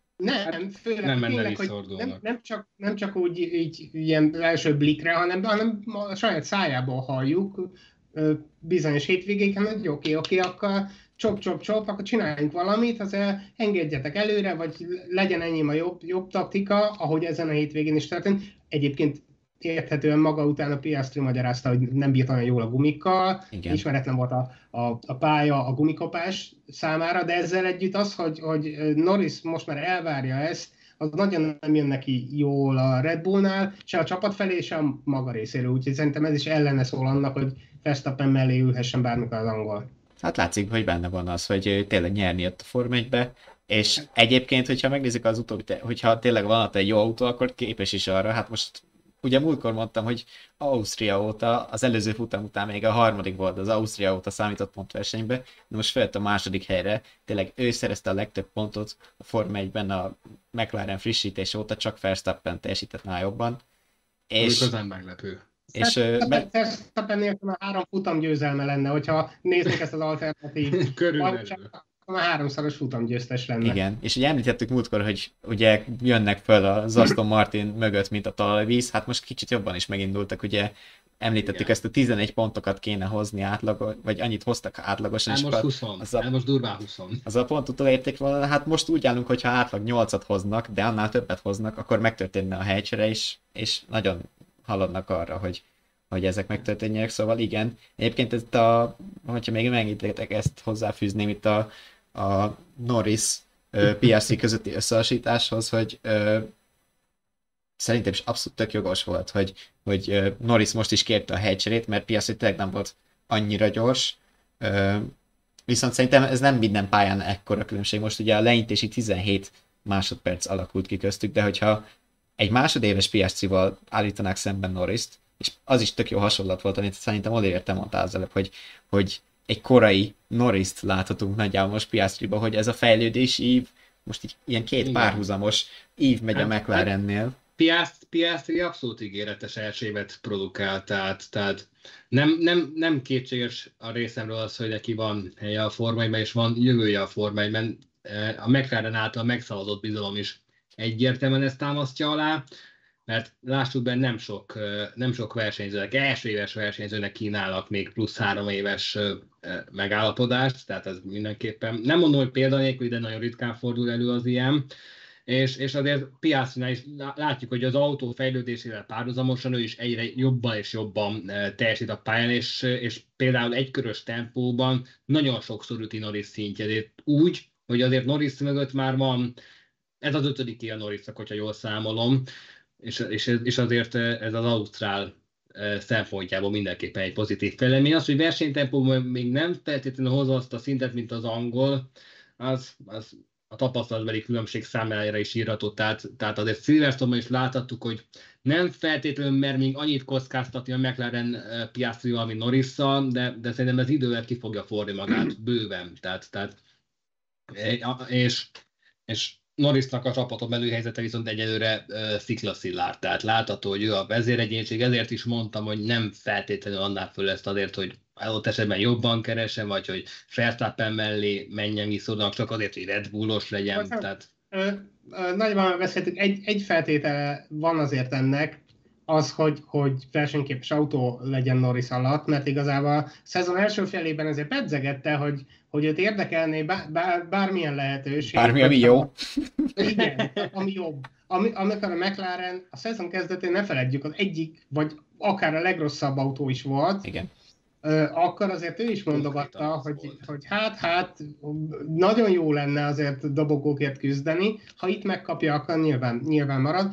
Nem, főleg nem, tényleg, hogy nem, nem, csak, nem csak úgy így, ilyen első blikre, hanem, hanem a saját szájából halljuk bizonyos hétvégéken, hogy oké, oké, akkor csop, csop, csop, akkor csináljunk valamit, azért engedjetek előre, vagy legyen ennyi a jobb, jobb taktika, ahogy ezen a hétvégén is történt. Egyébként érthetően maga után a Piastri magyarázta, hogy nem bírt olyan jól a gumikkal, igen. Ismeretlen volt a, a, a pálya a gumikopás számára, de ezzel együtt az, hogy, hogy Norris most már elvárja ezt, az nagyon nem jön neki jól a Red Bullnál, se a csapat felé, se a maga részéről, úgyhogy szerintem ez is ellene szól annak, hogy Verstappen mellé ülhessen bármikor az angol. Hát látszik, hogy benne van az, hogy tényleg nyerni jött a Forma egybe, és egyébként, hogyha megnézzük az utóbbi, hogyha tényleg van ott egy jó autó, akkor képes is arra, hát most ugye múltkor mondtam, hogy Ausztria óta, az előző futam után még a harmadik volt az Ausztria óta számított pontversenybe, de most följött a második helyre, tényleg ő szerezte a legtöbb pontot a Forma egyben a McLaren frissítés óta, csak Verstappen teljesített már jobban. És igazán meglepő. És Verstappen nélkül a három futam győzelme lenne, hogyha néznék ezt az alternatív körülbelül. A háromszoros futamgyőztes lenne. Igen, és ugye említettük múltkor, hogy ugye jönnek föl az Aston Martin mögött, mint a talajvíz, hát most kicsit jobban is megindultak, ugye említettük igen. Ezt a tizenegy pontokat kéne hozni átlag, vagy annyit hoztak átlagosan. Hát most húsz, az a, most durván húsz. Az a pont utolérték volna, hát most úgy állunk, hogyha átlag nyolcat hoznak, de annál többet hoznak, akkor megtörténne a helycsere is, és nagyon haladnak arra, hogy hogy ezek megtörténjenek, szóval igen. Egyébként ezt a, hogyha még megengedhetek, ezt hozzáfűzném itt a, a Norris uh, Piastri közötti összehasonlításhoz, hogy uh, szerintem is abszolút tök jogos volt, hogy, hogy uh, Norris most is kérte a helycserét, mert Piastri tényleg nem volt annyira gyors, uh, viszont szerintem ez nem minden pályán ekkora különbség. Most ugye a leintési tizenhét másodperc alakult ki köztük, de hogyha egy másodéves Piastrival állítanák szemben Norrist, és az is tök jó hasonlat volt, amit szerintem Oliver te mondtál az előbb, hogy, hogy egy korai Norrist láthatunk nagyjából most Piastriba, hogy ez a fejlődési ív, most így ilyen két igen. párhuzamos ív megy hát, a McLarennél. Piast, Piastri abszolút ígéretes első évet produkált, tehát, tehát nem, nem, nem kétséges a részemről az, hogy neki van helye a Forma egyben, és van jövője a Forma egyben. A McLaren által megszavazott bizalom is egyértelműen ezt támasztja alá, mert lássuk be, nem sok, nem sok versenyzőnek, első éves versenyzőnek kínálnak még plusz három éves megállapodást, tehát ez mindenképpen, nem mondom, hogy példanélkül, de nagyon ritkán fordul elő az ilyen, és, és azért Piastrinál is látjuk, hogy az autó fejlődésével párhuzamosan ő is egyre jobban és jobban teljesít a pályán, és, és például egykörös tempóban nagyon sokszor üti Norris szintjét, úgy, hogy azért Norris mögött már van, ez az ötödik a Norrisnak, hogyha jól számolom, És, és, és azért ez az ausztrál szempontjából mindenképpen egy pozitív fejlemény. Az, hogy versenytempóban még nem feltétlenül hozza azt a szintet, mint az angol, az, az a tapasztalatbeli különbség számára is írható. Tehát, tehát azért Silverstone-ban is láthattuk, hogy nem feltétlenül mer még annyit kockáztatni a McLaren Piastrival, mint Norrisszal, de, de szerintem ez idővel ki fogja forni magát bőven. Tehát, tehát, és, és Norrisnak a csapaton belül helyzete viszont egyelőre uh, sziklaszillárd, tehát látható, hogy ő a vezéregyénség, ezért is mondtam, hogy nem feltétlenül annál föl ezt azért, hogy adott esetben jobban keresem, vagy hogy Verstappen mellé menjen viszonylag, csak azért, hogy Red Bullos legyen. Most, tehát... ö, ö, nagyban beszéltük, egy, egy feltétele van azért ennek, az, hogy, hogy versenyképes autó legyen Norris alatt, mert igazából a szezon első felében azért pedzegette, hogy, hogy őt érdekelné bár, bár, bármilyen lehetőség. Bármi, ami jó. Igen, ami jobb. Ami, amikor a McLaren a szezon kezdetén, ne feledjük, az egyik, vagy akár a legrosszabb autó is volt. Igen. akkor azért ő is mondogatta, hogy, hogy hát, hát nagyon jó lenne azért dobogókért küzdeni, ha itt megkapja, akkor nyilván, nyilván marad.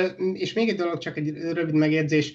És még egy dolog, csak egy rövid megjegyzés,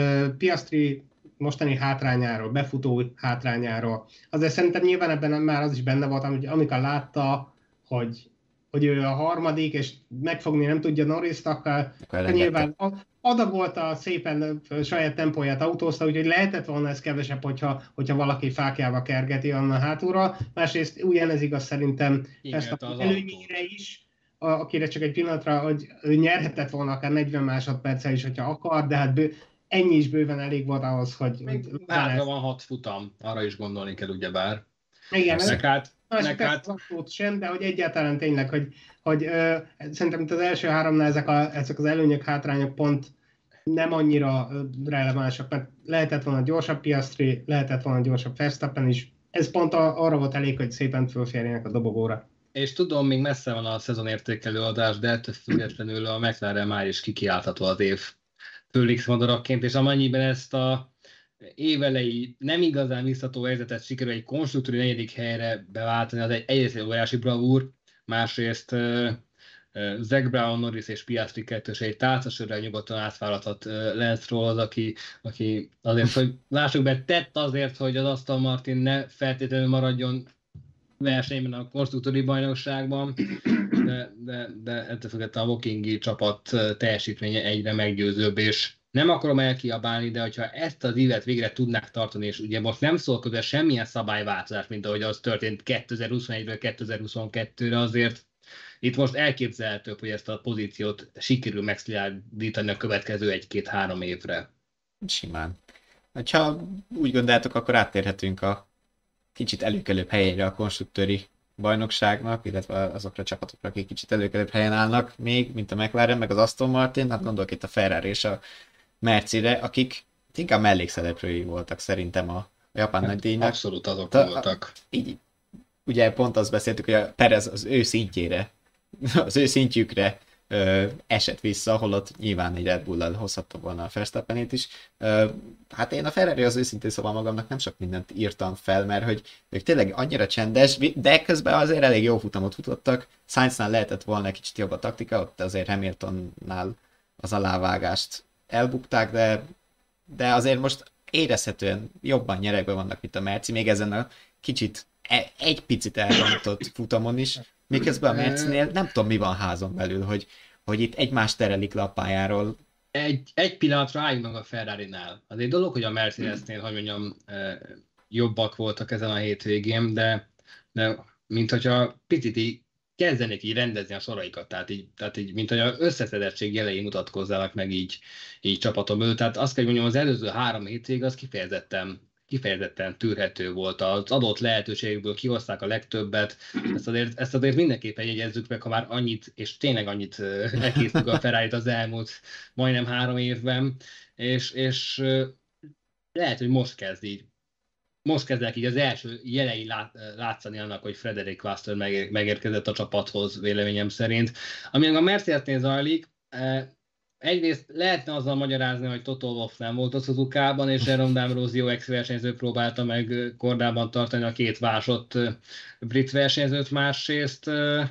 Piastri mostani hátrányáról, befutó hátrányáról. Azért szerintem nyilván ebben már az is benne volt, hogy amikor látta, hogy, hogy ő a harmadik, és megfogni nem tudja Norrist, akkor, akkor nyilván adagolta szépen saját tempóját autózta, úgyhogy lehetett volna ez kevesebb, hogyha, hogyha valaki fákjával kergeti onnan hátulra. Másrészt ugyanez igaz szerintem ezt a előnyére is, akire csak egy pillanatra, hogy ő nyerhetett volna akár negyven másodperccel is, hogyha akar, de hát bő, ennyi is bőven elég volt ahhoz, hogy... Hátra van hat futam, arra is gondolni kell ugyebár. Igen, ez hát, hát... sem, de hogy egyáltalán tényleg, hogy, hogy ö, szerintem itt az első háromnál ezek, a, ezek az előnyök, hátrányok pont nem annyira relevánsak, mert lehetett volna gyorsabb Piastri, lehetett volna gyorsabb Verstappen is. Ez pont a, arra volt elég, hogy szépen fölférjenek a dobogóra. És tudom, még messze van a szezonértékelő adás, de ettől függetlenül a McLaren már is kikiáltható az év főlix madarakként, és amennyiben ezt a évelei nem igazán visszató helyzetet sikerül egy konstruktúri negyedik helyre beváltani, az egy egyrészt óriási bravúr, másrészt uh, uh, Zach Brown, Norris és Piastri kettős egy tálcasörrel nyugodtan átvállhathat uh, Lance Stroll, aki, aki azért, hogy lássuk be, tett azért, hogy az Aston Martin ne feltétlenül maradjon versenyben a konstruktúri bajnokságban, de, de, de ettől függetlenül a Wokingi csapat teljesítménye egyre meggyőzőbb, és nem akarom elkiabálni, de hogyha ezt az évet végre tudnák tartani, és ugye most nem szól közel semmilyen szabályváltozás, mint ahogy az történt kétezer-huszonegyről kétezer-huszonkettőre, azért itt most elképzelhető, hogy ezt a pozíciót sikerül megszilárdítani a következő egy-két-három évre. Simán. Ha úgy gondoljátok, akkor áttérhetünk a kicsit előkelőbb helyére a konstruktőri bajnokságnak, illetve azokra a csapatokra, akik kicsit előkelőbb helyen állnak még, mint a McLaren, meg az Aston Martin, hát gondolok itt a Ferrari és a Mercire, akik inkább mellékszereplői voltak szerintem a japán hát, nagydíjnak. Abszolút azok Ta, voltak. Így, ugye pont azt beszéltük, hogy a Perez az ő szintjére, az ő szintjükre ö, esett vissza, holott nyilván egy Red Bull-lal hozhatta volna a Verstappenét is. Ö, hát én a Ferrari az őszintén szóval magamnak nem sok mindent írtam fel, mert hogy ők tényleg annyira csendes, de közben azért elég jó futamot futottak. Sainznál lehetett volna egy kicsit jobb a taktika, ott azért Hamiltonnál az alávágást elbukták, de, de azért most érezhetően jobban nyerekben vannak, mint a Merci, még ezen a kicsit egy picit elrontott futamon is, miközben a Mercinél nem tudom, mi van házon belül, hogy, hogy itt egymást terelik le a pályáról. Egy, egy pillanatra álljunk meg a Ferrarinál. Az egy dolog, hogy a Mercedesnél, hogy mondjam, jobbak voltak ezen a hétvégén, de, de mint hogyha picit így kezdenék így rendezni a soraikat, tehát így, tehát így mint hogy az összeszedettség jelei mutatkozzanak meg így, így csapaton belül. Tehát azt kell mondjam, az előző három hétvég az kifejezetten kifejezetten tűrhető volt, az adott lehetőségből kihozták a legtöbbet, ezt azért, ezt azért mindenképpen jegyezzük meg, ha már annyit, és tényleg annyit elkésztük a Ferrarit az elmúlt majdnem három évben, és, és lehet, hogy most kezd így, most kezdek így az első jelei lát, látszani annak, hogy Frederick Vasseur megérkezett a csapathoz véleményem szerint. Ami a Mercedesnél zajlik, egyrészt lehetne azzal magyarázni, hogy Toto Wolff nem volt a Suzuka-ban, és Jerome D'Ambrosio ex-versenyző próbálta meg kordában tartani a két vásott brit versenyzőt, másrészt,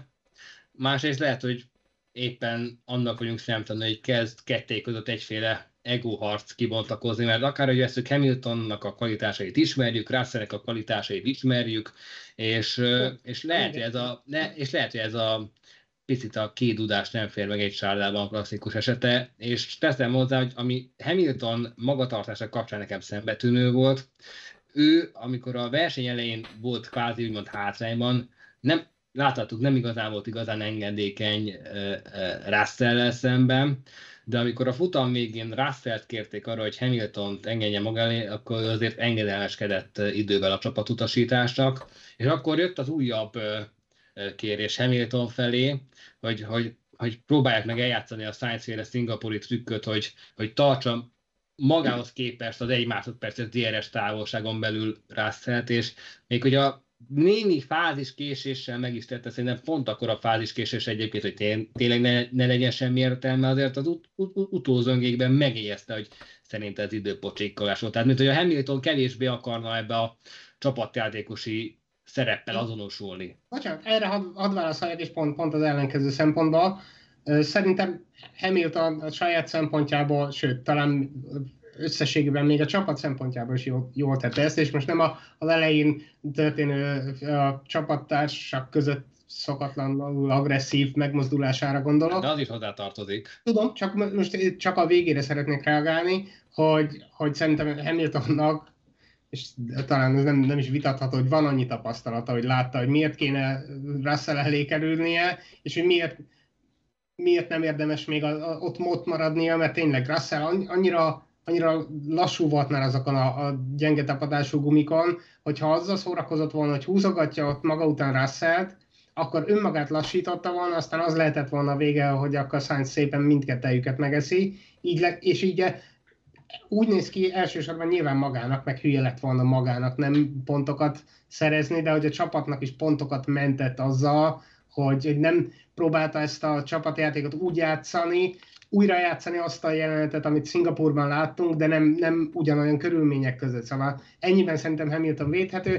másrészt lehet, hogy éppen annak vagyunk szemtanúi, hogy kezd ketté között egyféle egóharc kibontakozni, mert akár, hogy veszük Hamiltonnak a kvalitásait ismerjük, Russellnek a kvalitásait ismerjük, és, és, lehet, hogy ez a, ne, és lehet, hogy ez a picit a két dudás nem fér meg egy sárdában a klasszikus esete, és teszem hozzá, hogy ami Hamilton magatartása kapcsán nekem szembetűnő volt, ő, amikor a verseny elején volt kvázi úgymond hátrányban, nem, láthattuk, nem igazán volt igazán engedékeny uh, uh, Russell-lel szemben, de amikor a futam végén Russellt kérték arra, hogy Hamiltont engedje maga elé, akkor azért engedelmeskedett idővel a csapatutasításnak, és akkor jött az újabb uh, kérés Hamilton felé, hogy, hogy, hogy próbálják meg eljátszani a Sainz-féle szingapúri trükköt, hogy, hogy tartsa magához képest az egy másodperces dé er es távolságon belül Russellt, és még hogy a némi fáziskéséssel meg is tette, szerintem pont akkor a fáziskésés egyébként, hogy té- tényleg ne, ne legyen semmi értelme, azért az ut- ut- ut- utózöngékben megjegyezte, hogy szerint ez időpocsékolás volt. Tehát, mint hogy a Hamilton kevésbé akarna ebbe a csapatjátékosi szereppel azonosulni. Bocsánat, erre hadd had válaszoljak, és pont, pont az ellenkező szempontból. Szerintem Hamilton a saját szempontjából, sőt, talán összességében még a csapat szempontjából is jól, jól tette ezt, és most nem a, az elején történő a csapattársak között szokatlanul agresszív megmozdulására gondolok. De az is hozzá tartozik. Tudom, csak most csak a végére szeretnék reagálni, hogy, hogy szerintem Hamiltonnak, és talán ez nem, nem is vitatható, hogy van annyi tapasztalata, hogy látta, hogy miért kéne Russell elé kerülnie, és hogy miért, miért nem érdemes még a, a, ott, ott maradnia, mert tényleg Russell annyira annyira lassú volt már azokon a, a gyenge tapadású gumikon, hogyha azzal szórakozott volna, hogy húzogatja ott maga után Russellt, akkor önmagát lassította volna, aztán az lehetett volna a vége, hogy akkor Sainz szépen mindkettejüket megeszi, így le, és így úgy néz ki elsősorban nyilván magának, meg hülye lett volna magának nem pontokat szerezni, de hogy a csapatnak is pontokat mentett azzal, hogy nem próbálta ezt a csapatjátékot úgy játszani, újra játszani azt a jelenetet, amit Szingapúrban láttunk, de nem, nem ugyanolyan körülmények között. Szóval ennyiben szerintem Hamilton védhető,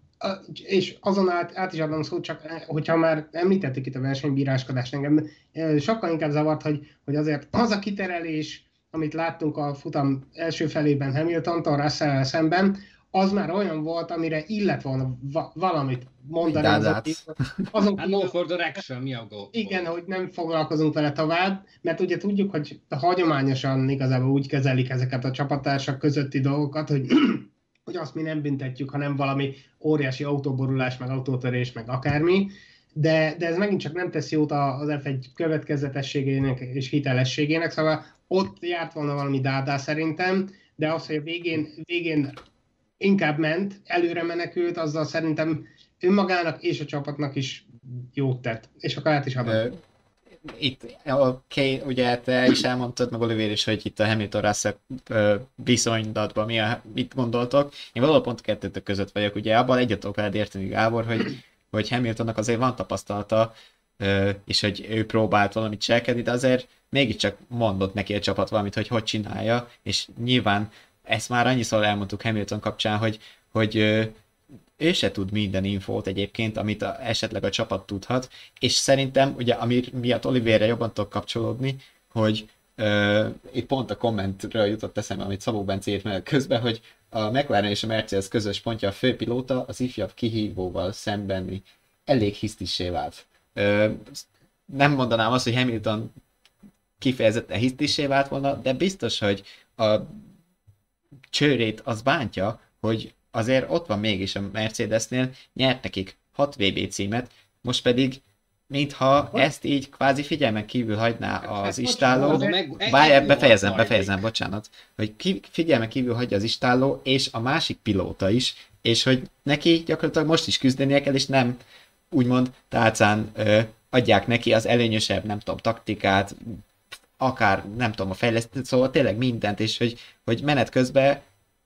és azon át, át is adom szót, csak hogyha már említettük itt a versenybíráskodást, engem sokkal inkább zavart, hogy, hogy azért az a kiterelés, amit láttunk a futam első felében Hamiltontól Russell szemben, az már olyan volt, amire illet volna va- valamit mondani. Azon kívül, no for direction, mi a go? Igen, hogy nem foglalkozunk vele tovább, mert ugye tudjuk, hogy hagyományosan igazából úgy kezelik ezeket a csapattársak közötti dolgokat, hogy, hogy azt mi nem büntetjük, hanem valami óriási autóborulás, meg autótörés, meg akármi, de, de ez megint csak nem tesz jót az ef egy következetességének és hitelességének, szóval ott járt volna valami dádá szerintem, de az, hogy a végén, végén inkább ment, előre menekült, azzal szerintem önmagának és a csapatnak is jót tett. És akkor át is adom. Itt, oké, ugye te is elmondtad, meg Oliver is, hogy itt a Hamilton-Russell viszonylatban mi a, mit gondoltok. Én valahol pont kettőtök között vagyok, ugye abban egyet tudok veled érteni, Gábor, hogy, hogy Hamiltonnak azért van tapasztalata, és hogy ő próbált valamit cselekedni, de azért mégiscsak mondott neki a csapat valamit, hogy hogy csinálja, és nyilván ezt már annyiszor elmondtuk Hamilton kapcsán, hogy, hogy ő se tud minden infót egyébként, amit a, esetleg a csapat tudhat, és szerintem, ugye, ami miatt Oliverre jobban tudok kapcsolódni, hogy uh, itt pont a kommentről jutott eszembe, amit Szabó Bence írt meg közben, hogy a McLaren és a Mercedes közös pontja a főpilóta az ifjabb kihívóval szemben elég hisztissé vált. Uh, nem mondanám azt, hogy Hamilton kifejezetten hisztissé vált volna, de biztos, hogy a csőrét az bántja, hogy azért ott van mégis a Mercedesnél, nyert nekik hat vé bé címet, most pedig mintha ezt így kvázi figyelmen kívül hagyná az istálló, bár befejezem, befejezem, bocsánat, hogy ki, figyelmen kívül hagyja az istálló, és a másik pilóta is, és hogy neki gyakorlatilag most is küzdenie kell, és nem úgymond tálcán ö, adják neki az előnyösebb, nem tudom, taktikát, akár, nem tudom, a fejlesztőt, szóval tényleg mindent, és hogy, hogy menet közben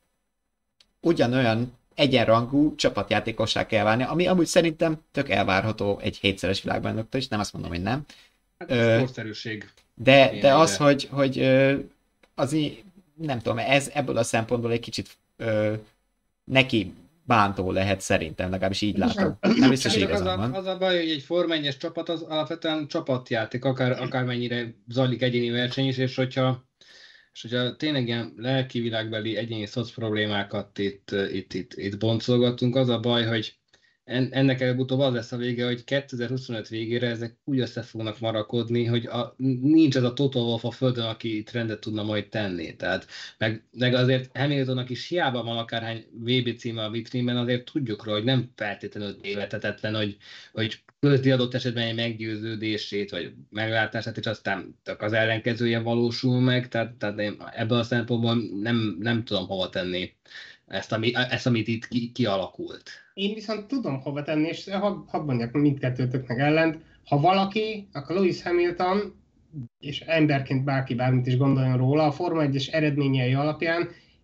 ugyanolyan egyenrangú csapatjátékossá kell válni, ami amúgy szerintem tök elvárható egy hétszeres világbajnoktól is, nem azt mondom, hogy nem. Hát ez sportszerűség. De, de az, hogy, hogy az így, nem tudom, ez ebből a szempontból egy kicsit ö, neki bántó lehet szerintem, legalábbis így látom. Nem biztos igazam van. Az a baj, hogy egy Forma egyes csapat az alapvetően csapatjáték, akár, akármennyire zajlik egyéni verseny is, és hogyha És hogyha tényleg ilyen lelki világbeli egyéni szoc problémákat itt, itt, itt, itt boncolgatunk, az a baj, hogy ennek előbb-utóbb az lesz a vége, hogy kétezer-huszonöt végére ezek úgy össze fognak marakodni, hogy a, nincs ez a Toto Wolff a földön, aki trendet tudna majd tenni. Tehát, meg, meg azért Hamiltonnak is hiába van akárhány vé bé címe a vitrínben, azért tudjuk róla, hogy nem feltétlenül életetetlen, hogy, hogy közdi adott esetben egy meggyőződését, vagy meglátását, és aztán az ellenkezője valósul meg, tehát, tehát én ebből a szempontból nem, nem tudom hova tenni ezt, ami, ezt amit itt ki, kialakult. Én viszont tudom hova tenni, és hadd had mondjak mindkettőtöknek ellent. Ha valaki, akkor Lewis Hamilton, és emberként bárki bármit is gondoljon róla, a Forma egyes eredményei alapján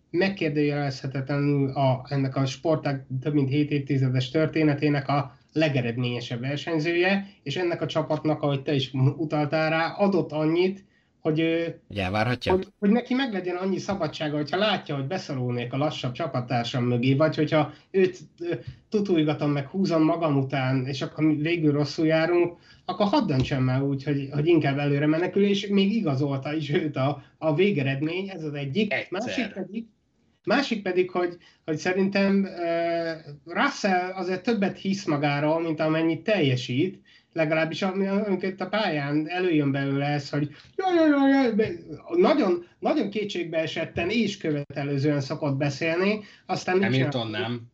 megkérdőjelezhetetlenül a, ennek a sportág több mint hét évtizedes történetének a legeredményesebb versenyzője, és ennek a csapatnak, ahogy te is utaltál rá, adott annyit, hogy, hogy elvárhatja? Hogy, hogy neki meglegyen annyi szabadsága, hogyha látja, hogy beszorulnék a lassabb csapattársam mögé, vagy hogyha őt tutulgatom meg, húzom magam után, és akkor végül rosszul járunk, akkor hadd döntsem el úgy, hogy, hogy inkább előre menekül, és még igazolta is őt a, a végeredmény, ez az egyik. Másik pedig, másik pedig, hogy, hogy szerintem uh, Russell azért többet hisz magáról, mint amennyit teljesít, legalábbis amikor a pályán előjön belőle ez, hogy jaj, jaj, jaj, nagyon, nagyon kétségbe esetten és követelőzően szokott beszélni, aztán Hamilton nem. nem.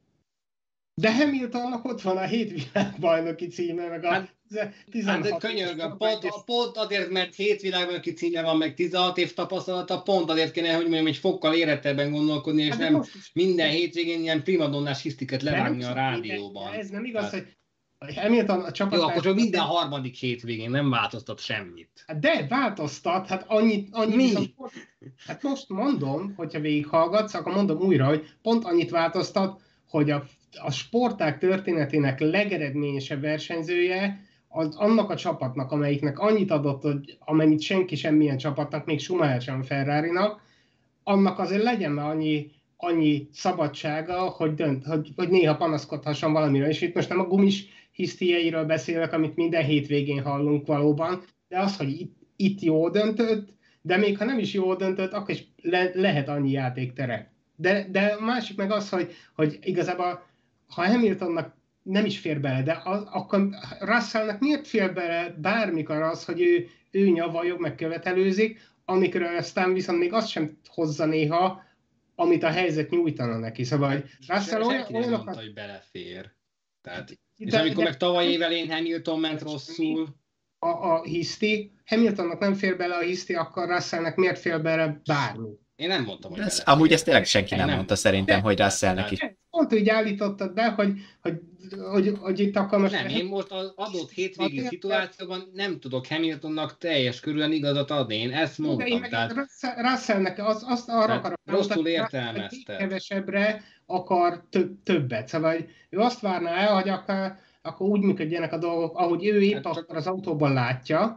De Hamiltonnak ott van a hét világbajnoki címe, meg a hát, tizenhat hát könyörgöm, pont, pont azért, mert hét világbajnoki címe van, meg tizenhat év tapasztalata, pont azért kéne, hogy mondjam, egy fokkal érettebben gondolkodni, és hát nem minden hétvégén ilyen primadonnás hisztiket levágni a rádióban. Ez nem igaz, hát, hogy Hamilton a csapat... Jó, akkor csak minden harmadik hétvégén nem változtat semmit. De változtat, hát annyit... annyit Mi? Viszont, hát most mondom, hogyha végighallgatsz, akkor mondom újra, hogy pont annyit változtat, hogy a, a sportág történetének legeredményesebb versenyzője az annak a csapatnak, amelyiknek annyit adott, hogy amennyit senki semmilyen csapatnak, még Schumacher sem Ferrarinak, annak azért legyen annyi, annyi szabadsága, hogy, dönt, hogy, hogy néha panaszkodhasson valamire. És itt most nem a gumis hisztieiről beszélek, amit minden hétvégén hallunk valóban, de az, hogy itt, itt jól döntött, de még ha nem is jól döntött, akkor is le, lehet annyi játéktere. De, de a másik meg az, hogy, hogy igazából, ha Hamiltonnak nem is fér bele, de az, akkor Russellnek miért fér bele bármikor az, hogy ő, ő nyavajog, meg követelőzik, amikor aztán viszont még azt sem hozza néha, amit a helyzet nyújtana neki. Szóval Russell olyan, olyanokat... nem mondta, hogy belefér. Tehát, és de, amikor de, meg tavaly év elején Hamilton ment rosszul... A, a hiszti, Hamiltonnak nem fér bele a hiszti, akkor Russellnek miért fér bele bármi? Én nem mondtam, hogy ez, amúgy ezt tényleg senki nem, nem mondta szerintem, de, hogy Russellnek is. Pont úgy állítottad be, hogy, hogy, hogy, hogy itt akkor most... Nem, én most az adott hétvégi szituációban nem tudok Hamiltonnak teljes körülön igazat adni, én ezt mondtam. De én tehát... Russellnek az, azt arra akarok... Rosszul értelmezte. Kevesebbre akar több, többet. Szóval ő azt várná el, hogy akar, akkor úgy működjenek a dolgok, ahogy ő épp hát csak... akkor az autóban látja,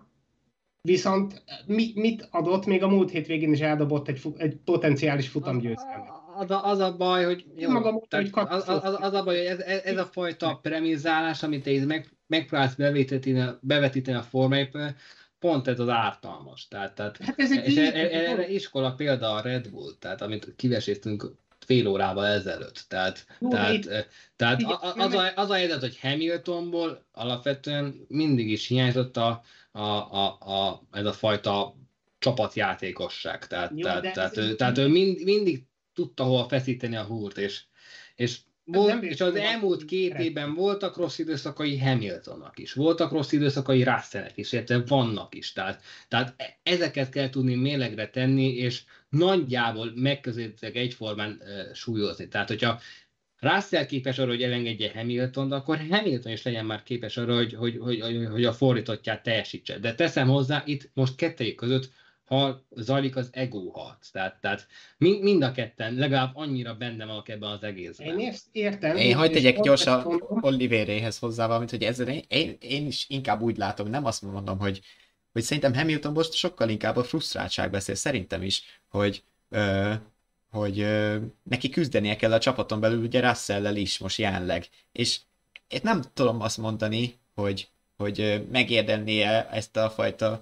viszont mi, mit adott, még a múlt hétvégén is eldobott egy, egy potenciális futamgyőzelmet. Az a, az a baj, hogy, jó, Magam, tehát hogy az, az, az a baj, hogy ez, ez a fajta premizálás, amit te meg, megpróbálsz bevetíteni, bevetíteni a formájában, pont ez az ártalmas. Tehát, tehát, hát ez egy és erre iskola példa a Red Bull, tehát amit kiveséztünk fél órával ezelőtt. Tehát, jó, tehát, itt, tehát így, az, a, az a helyzet, hogy Hamiltonból alapvetően mindig is hiányzott a A, a, a, ez a fajta csapatjátékosság. Tehát, jó, tehát, tehát, ő, tehát ő mind, mindig tudta hova feszíteni a húrt, és, és, volt, és az elmúlt két évben voltak rossz időszakai Hamiltonnak is, voltak rossz időszakai Russellnek is, illetve vannak is. Tehát, tehát ezeket kell tudni mérlegre tenni, és nagyjából megközelítőleg egyformán uh, súlyozni. Tehát, hogyha Russell képes arra, hogy elengedje Hamiltont, akkor Hamilton is legyen már képes arra, hogy, hogy, hogy, hogy a fordítottját teljesítse. De teszem hozzá, itt most kettejük között ha zajlik az ego harc. Tehát, tehát mind a ketten legalább annyira benne vannak ebben az egészben. Én ezt értem. Én hagyd tegyek gyorsan Olivéréhez hozzá valamit, hogy ezzel én, én, én is inkább úgy látom, nem azt mondom, hogy, hogy szerintem Hamilton most sokkal inkább a frusztráltság beszél, szerintem is, hogy ö, hogy ö, neki küzdenie kell a csapaton belül, ugye Russell-lel is most jelenleg. És én nem tudom azt mondani, hogy, hogy ö, megérdemelnie ezt a fajta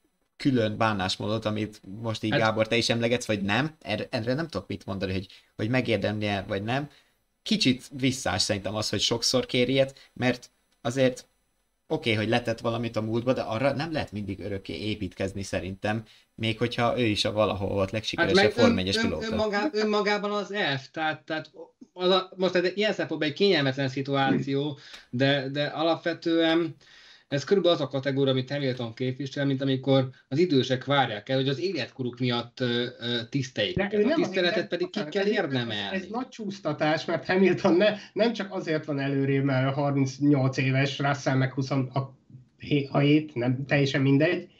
külön bánásmódot, amit most így hát, Gábor, te is emlegetsz, vagy nem. Erre, erre nem tudok mit mondani, hogy, hogy megérdemlie, vagy nem. Kicsit visszás szerintem az, hogy sokszor kér ilyet, mert azért oké, okay, hogy letett valamit a múltba, de arra nem lehet mindig örökké építkezni szerintem, még hogyha ő is a valahol volt legsikeresebb hát Forma egyes pilóta. Ön, önmagá, önmagában az F, tehát, tehát az a, most ez ilyen szempontból egy kényelmetlen szituáció, de, de alapvetően ez körülbelül az a kategória, amit Hamilton képvisel, mint amikor az idősek várják el, hogy az életkoruk miatt uh, tiszteljék. A tiszteletet pedig ki kell érdemelni. Ez, ez nagy csúsztatás, mert Hamilton ne, nem csak azért van előrébb, mert harmincnyolc éves, Russell meg huszonhét, nem teljesen mindegy,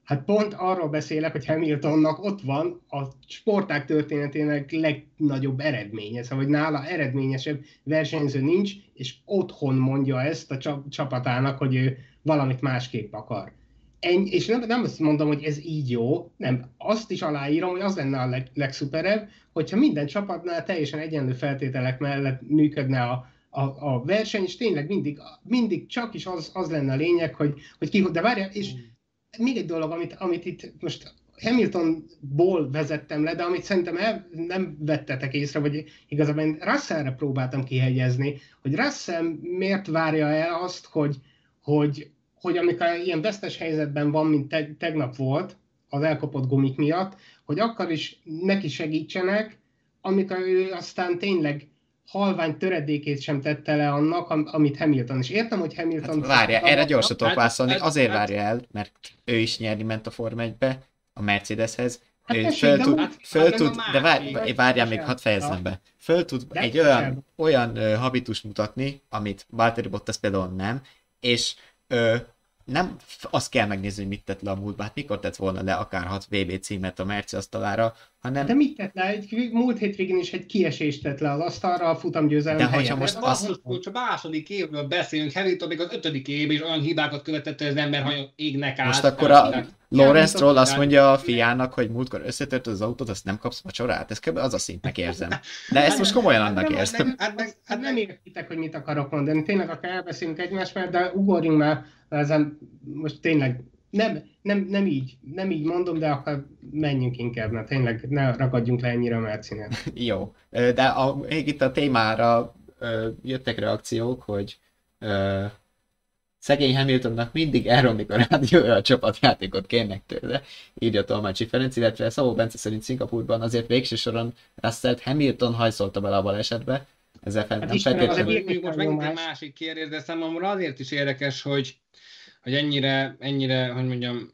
Hát pont arról beszélek, hogy Hamiltonnak ott van a sportág történetének legnagyobb eredménye, szóval hogy nála eredményesebb versenyző nincs, és otthon mondja ezt a csapatának, hogy ő valamit másképp akar. Ennyi, és nem, nem azt mondom, hogy ez így jó, nem. Azt is aláírom, hogy az lenne a leg, legszuperebb, hogyha minden csapatnál teljesen egyenlő feltételek mellett működne a, a, a verseny, és tényleg mindig, mindig csak is az, az lenne a lényeg, hogy, hogy ki, de várjál, és még egy dolog, amit, amit itt most Hamiltonból vezettem le, de amit szerintem el, nem vettetek észre, vagy igazából én Russellre próbáltam kihegyezni, hogy Russell miért várja el azt, hogy, hogy, hogy amikor ilyen vesztes helyzetben van, mint te, tegnap volt az elkopott gumik miatt, hogy akkor is neki segítsenek, amikor ő aztán tényleg halvány töredékét sem tette le annak, amit Hamilton. És értem, hogy Hamilton... Hát várja, erre gyorsan tudok hát, válaszolni. hát, Azért hát, várja el, mert ő is nyerni ment a Forma egybe, a Mercedeshez. Hát ő tessék, föl de tud, úgy- föl hát tud, meg a de vár, másik. várjál még, hadd fejezzem Ja. be. Föl tud De egy sem. olyan, olyan ö, habitus mutatni, amit Valtteri Bottas például nem, és ö, nem f- azt kell megnézni, hogy mit tett le a múltban, hát mikor tett volna le akár hat vé bé címet a Merci asztalára, hanem De mit tett le? Egy, múlt hétvégén is egy kiesést tett le az asztalra a futamgyőzelem De hogyha helyett. most Most azt- azt, hogy csak a második évről beszélünk, Hamilton még az ötödik évben is olyan hibákat követett, hogy az ember haja égnek át. most akkor a Tehát- Lawrence Stroll azt Tehát- mondja a fiának, hogy múltkor összetört az autót, azt nem kapsz vacsorát? Ez kb. Az a szintnek érzem. De ezt most komolyan Hát annak nem, érzem. nem, Hát meg- hát hát nem meg- értitek, hogy mit akarok mondani. Tényleg akár elbeszélünk egymás mellett, de ugorjunk már ezen, most tényleg nem, nem, nem, így, nem így mondom, de akkor menjünk inkább, mert tényleg ne ragadjunk le ennyire a Mercinél. Jó, Ö, de a, még itt a témára ö, jöttek reakciók, hogy ö, szegény Hamiltonnak mindig elromlik a rádiója, a csapatjátékot kérnek tőle, írja Tolmácsi Ferenc, illetve Szabó Bence szerint Szingapurban azért végső soron Russellt Hamilton hajszolta bele a balesetbe. Ezzel fel Hát nem Istenem, az feltétlenül. egy- Mondjuk most megint egy nyomás. másik kérdés, de számomra azért is érdekes, hogy, hogy ennyire, ennyire, hogy mondjam,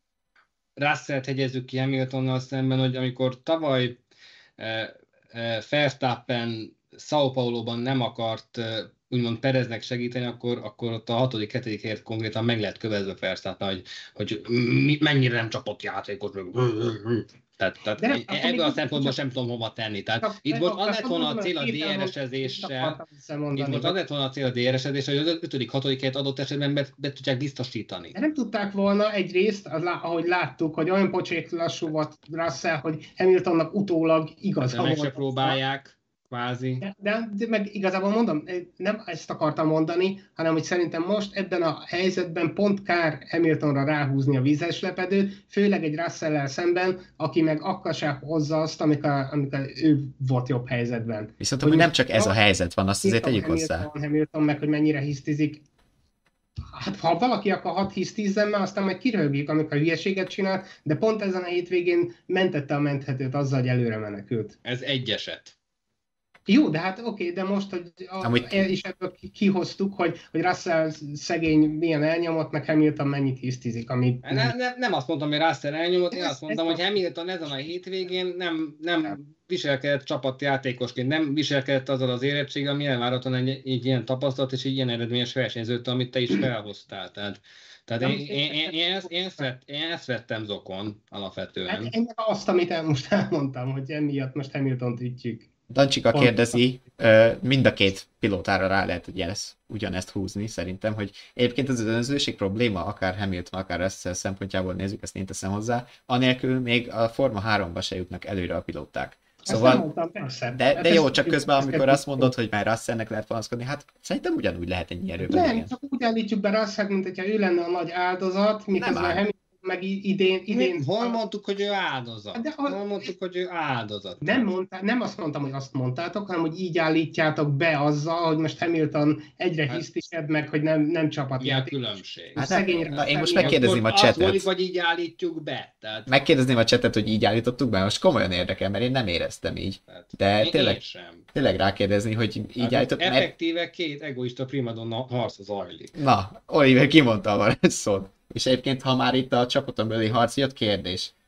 Russellt hegyezzük ki Hamiltonnal szemben, hogy amikor tavaly eh, eh, Verstappen São Paulo-ban nem akart eh, úgymond Pereznek segíteni, akkor, akkor ott a hatodik, hetedik helyet konkrétan meg lehet kövezve Verstappen, hogy, hogy mi, mennyire nem csapott játékos, meg tehát, tehát De egy- akkor ebből még a csak- szempontból sem tudom hova tenni. Tehát Csak- itt most az akkor lett volna a mondom, cél a két dé er es-ezéssel, akartam visszamondani, itt most hogy- az lett volna a cél a dé er es-ezéssel, hogy az ötödik, hatodik helyet adott esetben be, be tudják biztosítani. De nem tudták volna egyrészt, az, lá- ahogy láttuk, hogy olyan pocsék lassú volt Russell, hogy Hamiltonnak utólag igaza De meg se volt. próbálják, kvázi. De, de, de meg igazából mondom, nem ezt akartam mondani, hanem hogy szerintem most ebben a helyzetben pont kár Hamiltonra ráhúzni a vízes lepedőt, főleg egy Russell-el szemben, aki meg akkor sem hozza azt, amikor, amikor ő volt jobb helyzetben. Viszont Hogy hogy nem most- csak ez a helyzet van, azt azért tegyük hozzá. Hamilton, Hamilton meg, hogy mennyire hisztizik. Hát ha valaki akar hat hisztizzen, mert aztán majd kirögjük, amikor hülyeséget csinál, de pont ezen a hétvégén mentette a menthetőt azzal, hogy előre menekült. Ez egy eset. Jó, de hát oké, de most, hogy a, Amúgy- és ebből ki- kihoztuk, hogy, hogy Russell szegény milyen elnyomott, meg Hamilton mennyit hisztizik, amit... Ne, ne, nem azt mondtam, hogy Russell elnyomott, én Ez- azt mondtam, ez hogy a- Hamilton ezen a hétvégén nem, nem viselkedett csapatjátékosként, nem viselkedett azzal az érettséggel, ami elvárhatóan egy, egy ilyen tapasztalat és egy ilyen eredményes versenyzőtől, amit te is felhoztál. Tehát, tehát én, én, én, én, ezt, én, ezt vett, én ezt vettem zokon alapvetően. Hát én meg azt, amit el, most elmondtam, hogy emiatt most Hamiltont ütjük. Dancsika Pont- kérdezi, ö, mind a két pilótára rá lehet ugye ezt, ugyanezt húzni szerintem, hogy egyébként ez az önzőség probléma, akár Hamilton, akár Russell szempontjából nézzük, ezt én teszem hozzá, anélkül még a Forma háromba se jutnak előre a pilóták. Ezt nem Szóval, mondtam, persze. de, Hát de ezt- jó, csak közben, ezt- amikor azt mondod, hogy már Russellnek lehet panaszkodni, hát szerintem ugyanúgy lehet ennyi erőben. Nem, igen. csak úgy állítjuk be Russell, mint hogyha ő lenne a nagy áldozat, miközben áll. Hamilton meg i- idén... idén Mi, hol mondtuk, hogy ő áldozat? De az- Hol mondtuk, hogy ő áldozat? Nem, mondtá, nem azt mondtam, hogy azt mondtátok, hanem hogy így állítjátok be azzal, hogy most Hamilton egyre Hát- hisztisebb, meg hogy nem, nem Mi a csapatjáték. különbség? Hát Szegény nem, na, Russell én most milyen- megkérdezném a Azt mondjuk, csetet. vagy így állítjuk be. Tehát, Megkérdezném a csetet, hogy így állítottuk be, most komolyan érdekel, mert én nem éreztem így. tehát De én, tényleg, én sem. tényleg rákérdezni, hogy így Hát állított, mert effektíve két egoista primadonna harca zajlik. na, Oliver kimondta a szót. És egyébként, ha már itt a csapaton belüli harc jött, kérdés,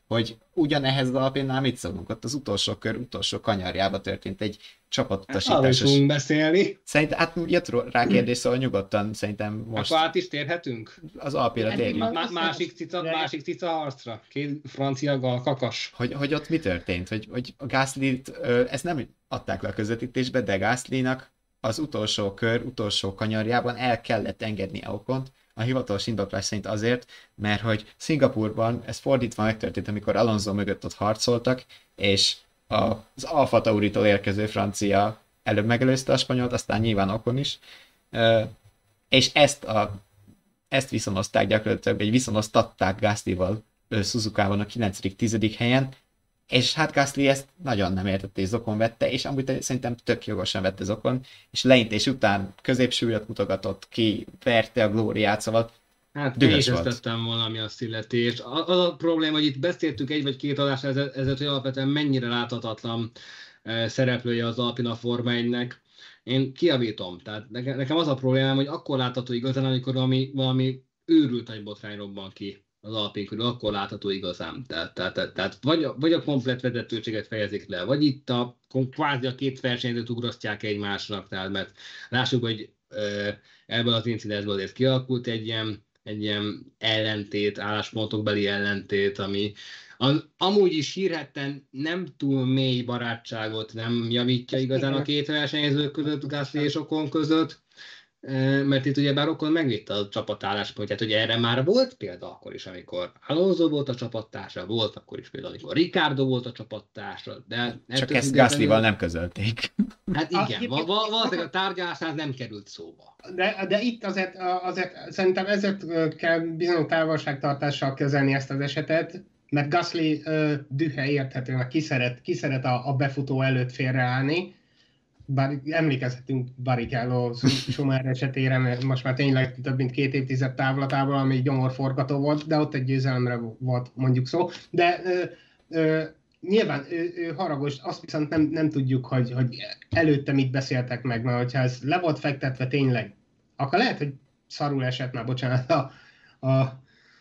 hogy ugyanehhez az Alpinál mit szólunk? Ott az utolsó kör, utolsó kanyarjába történt egy csapatutasítás. Arról fogunk beszélni. Szerintem, hát jött rá kérdés, szóval nyugodtan szerintem most Akkor át is térhetünk? az Alpinra térjünk. Má- másik cica, másik cica harcra. Két francia gal kakas. Hogy, hogy ott mi történt? Hogy, hogy a Gasly-t, ezt nem adták le a közvetítésbe, de Gaslynak az utolsó kör, utolsó kanyarjában el kellett engedni Ocont, a hivatalos indoklás szerint azért, mert hogy Szingapurban ez fordítva megtörtént, amikor Alonso mögött ott harcoltak, és az Alfa Tauritól érkező francia előbb megelőzte a spanyolt, aztán nyilván Ocon is, és ezt, a, ezt viszonozták gyakorlatilag, vagy viszonoztatták Gaslyval Suzukában a kilencedik-tizedik helyen, és hát Gasly ezt nagyon nem értette, és Ocon vette, és amúgy szerintem tök jogosan vette Ocon, és leintés után középsúlyot mutogatott ki, verte a glóriát, szóval Hát dühös én is volt. ezt tettem valami azt illeti, és az a probléma, hogy itt beszéltük egy vagy két adás ezért, hogy alapvetően mennyire láthatatlan szereplője az Alpina Forma egynek. Én kijavítom, tehát nekem az a problémám, hogy akkor látható igazán, amikor valami, valami őrült nagy botrány robban ki az Alpin körül, akkor látható igazán. Tehát, tehát, tehát, tehát vagy, a, vagy a komplett vezetőséget fejezik le, vagy itt a, kvázi a két versenyzőt ugrasztják egymásnak, tehát mert lássuk, hogy ebből az incidensből azért kialakult egy ilyen, egy ilyen ellentét, álláspontokbeli ellentét, ami az, amúgy is hírhetten nem túl mély barátságot nem javítja igazán a két versenyző között, Gasly és Ocon között, mert itt ugyebár Ocon megvitte a csapat álláspontját, hogy erre már volt példa akkor is, amikor Alonso volt a csapattársa, volt akkor is példa, amikor Ricardo volt a csapattársa, de... Csak ezt Gaslyval nem közölték. Hát igen, va- va- valószínűleg a tárgyalásnál nem került szóba. De, de itt azért, azért szerintem ezért kell bizonyos távolságtartással kezelni ezt az esetet, mert Gasly uh, dühe érthető, mert ki szeret, ki szeret a, a befutó előtt félreállni. Bár emlékezhetünk Barrichello Schumacher esetére, mert most már tényleg több mint két évtized távlatával, ami gyomorforgató volt, de ott egy győzelemre volt mondjuk szó. De ö, ö, nyilván ő, ő haragos, azt viszont nem, nem tudjuk, hogy, hogy előtte mit beszéltek meg, mert hogyha ez le volt fektetve tényleg, akkor lehet, hogy szarul esett, már bocsánat a, a,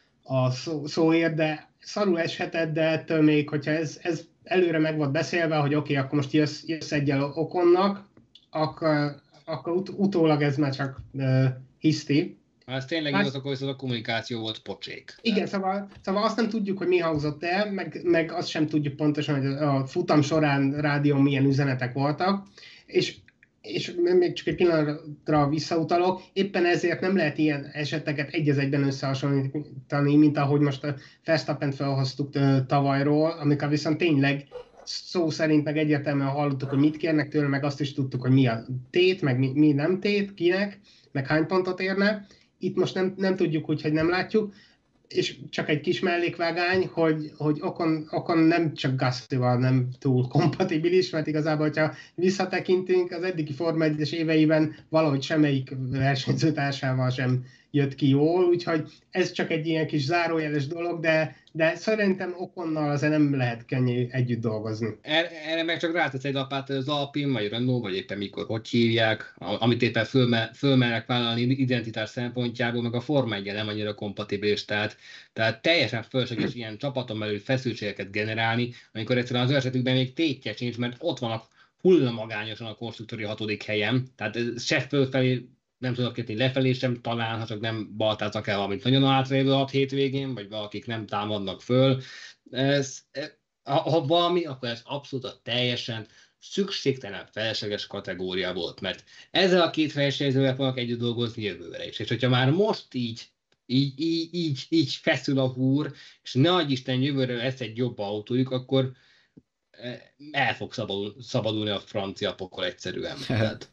a szó, szóért, de szarul eshetett, de ettől még, hogyha ez, ez előre meg volt beszélve, hogy oké, okay, akkor most jössz, jössz egyel Oconnak, akkor, akkor ut- utólag ez már csak uh, hiszti. Ez tényleg Más... igaz, akkor a kommunikáció volt pocsék. Igen, szóval, szóval azt nem tudjuk, hogy mi hangzott el, meg, meg azt sem tudjuk pontosan, hogy a futam során rádión milyen üzenetek voltak, és és még csak egy pillanatra visszautalok, éppen ezért nem lehet ilyen eseteket egy az egyben összehasonlítani, mint ahogy most a Verstappent felhoztuk tavalyról, amikor viszont tényleg szó szerint meg egyértelműen hallottuk, hogy mit kérnek tőle, meg azt is tudtuk, hogy mi a tét, meg mi, mi nem tét, kinek, meg hány pontot érne. Itt most nem, nem tudjuk, úgyhogy nem látjuk. És csak egy kis mellékvágány, hogy, hogy Ocon, Ocon nem csak Gaslyval nem túl kompatibilis, mert igazából, hogyha visszatekintünk, az eddigi Forma egyes éveiben valahogy semmelyik versenyzőtársával sem jött ki jól, úgyhogy ez csak egy ilyen kis zárójeles dolog, de, de szerintem Oconnal azért nem lehet könnyű együtt dolgozni. Erre, erre meg csak rátesz egy lapát az Alpin, vagy Renault, vagy éppen mikor, hogy hívják, amit éppen fölme, fölmernek vállalni identitás szempontjából, meg a Forma egy nem annyira kompatibilis, tehát, tehát teljesen fölösleges ilyen csapaton belül feszültségeket generálni, amikor egyszerűen az esetükben még tétje sincs, mert ott vannak hullamagányosan a konstruktori hatodik helyen, tehát se fölfelé nem tudok kérni lefelé sem, talán, ha csak nem baltáznak el valamit nagyon átrévő hat hétvégén, vagy valakik nem támadnak föl. Ez, ha valami, akkor ez abszolút teljesen szükségtelen felesleges kategória volt, mert ezzel a két versenyzővel fognak együtt dolgozni jövőre is. És hogyha már most így, így, így, így, így feszül a húr, és ne adj Isten jövőre lesz egy jobb autójuk, akkor el fog szabadul, szabadulni a francia pokol egyszerűen. Tehát...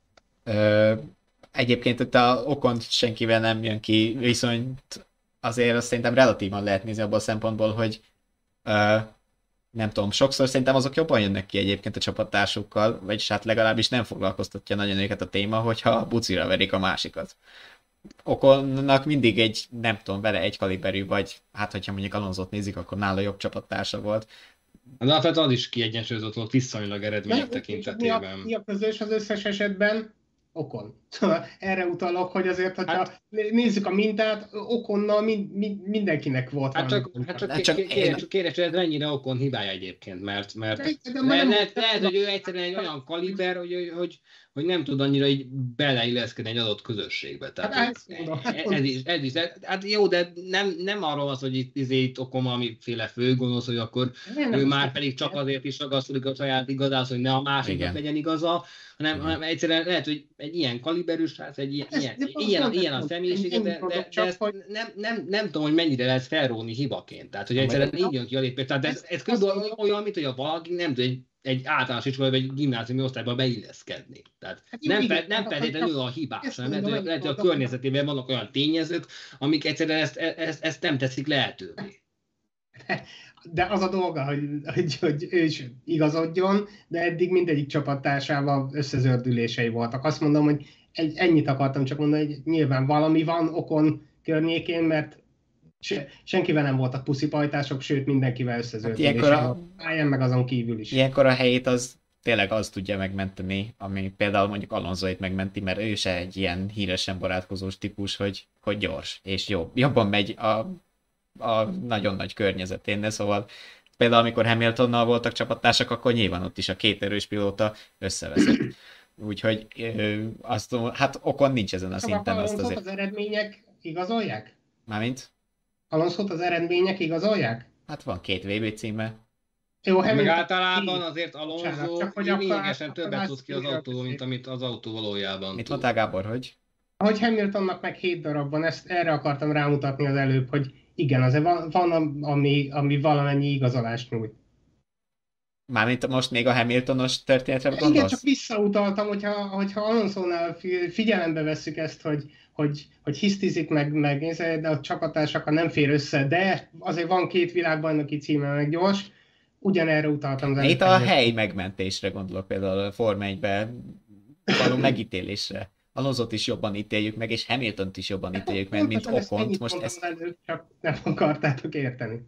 Egyébként itt a Ocont senkivel nem jön ki, viszont azért azt szerintem relatívan lehet nézni abból a szempontból, hogy uh, nem tudom, sokszor szerintem azok jobban jönnek ki egyébként a csapattársukkal, vagyis hát legalábbis nem foglalkoztatja nagyon őket a téma, hogyha bucira verik a másikat. Oconnak mindig egy, nem tudom, vele egy kaliberű, vagy hát hogyha mondjuk Alonsót nézik, akkor nála jobb csapattársa volt. De alapvetően az is kiegyensúlyozott volt viszonylag eredmények tekintetében. Mi a, mi a közös az összes esetben? Okon. Szóval erre utalok, hogy azért, hogyha Hát- nézzük a mintát, Okonnal mind, mind, mindenkinek volt Hát valami csak, gondja. hát csak Hát ké- csak ké- én- kérem, csak kérem, hogy ez mennyire Okon hibája egyébként, mert, mert De- de le, már nem- lehet, lehet, hogy ő egyszerűen egy olyan kaliber, hogy, hogy, hogy nem tud annyira így beleilleszkedni egy adott közösségbe. Tehát Hát ez, ezt mondom, hát ez, pont- ez, is, ez is, hát jó, de nem, nem arról van szó, hogy itt, izé, itt Okon valamiféle főgonosz, hogy akkor Nem, ő nem, már nem. pedig csak azért is ragaszkodik a saját igazához, hogy ne a másiknak Igen. legyen igaza, hanem, Igen. hanem egyszerűen lehet, hogy egy ilyen kaliberű srác, egy ilyen, Ez- ilyen, de pont- ilyen, pont ezt ilyen a mondom, személyisége, én de, mondom, de, de csak ezt hogy- nem, nem, nem tudom, hogy mennyire lehet felróni hibaként. Tehát, hogy egyszerűen Amely- így jön ki a lépés. Tehát ez, ez Azt körülbelül mondom- olyan, mint hogy a valaki nem tud egy, egy általános iskolába, vagy egy gimnáziumi osztályba beilleszkedni. Tehát Hát jó, nem, igen, fe, nem hát feltétlenül akkor a hibás, ezt hanem lehet, mondom, hogy, lehet, hogy a hogy- környezetében vannak olyan tényezők, amik egyszerűen ezt, ezt, ezt nem teszik lehetővé. De az a dolga, hogy, hogy, hogy ő is igazodjon, de eddig mindegyik csapattársával összezördülései voltak. Azt mondom, hogy egy, ennyit akartam csak mondani, hogy nyilván valami van Okon környékén, mert se, senkivel nem voltak puszipajtások, sőt mindenkivel összezördülései Hát ilyenkor a- voltak. Pályán meg azon kívül is. Ilyenkor a helyét az tényleg az tudja megmenteni, ami például mondjuk Alonsoit megmenti, mert ő se egy ilyen híresen barátkozós típus, hogy, hogy gyors és jó. Jobban megy a, a nagyon nagy környezetén, de szóval például amikor Hamiltonnal voltak csapattársak, akkor nyilván ott is a két erős pilóta összeveszett. Úgyhogy ö, azt, hát Okon nincs ezen a Szóval szinten, azt Alonsót azért. az eredmények igazolják? Mármint? Alonsót az eredmények igazolják? Hát van két vé bé címe. Jó, Meg Hamilton- általában azért Bocsánat, Alonso csak hogy akkor- lényegesen akkor többet más tud ki az színűről autóból, mint beszélünk. amit az autó valójában Mit tud. mondtál, Gábor, hogy? Ahogy Hamiltonnak meg hét darab van, ezt erre akartam rámutatni az előbb, hogy igen, azért van, van ami, ami valamennyi igazolást nyújt. Mármint most még a Hamiltonos történetre Igen, csak gondolsz? visszautaltam, hogyha, hogyha Alonsónál fi- figyelembe vesszük ezt, hogy, hogy, hogy hisztizik meg, meg de a csapattársakkal nem fér össze, de azért van két világbajnoki címe meg gyors, ugyanerre utaltam. az Itt a előbb. hely megmentésre gondolok, például a Forma egybe való megítélésre. Alonzot is jobban ítéljük meg, és Hamiltont is jobban ítéljük meg, mint Pontosan ezt Okont. ennyit Most mondtam ezt, az előbb, csak nem akartátok érteni.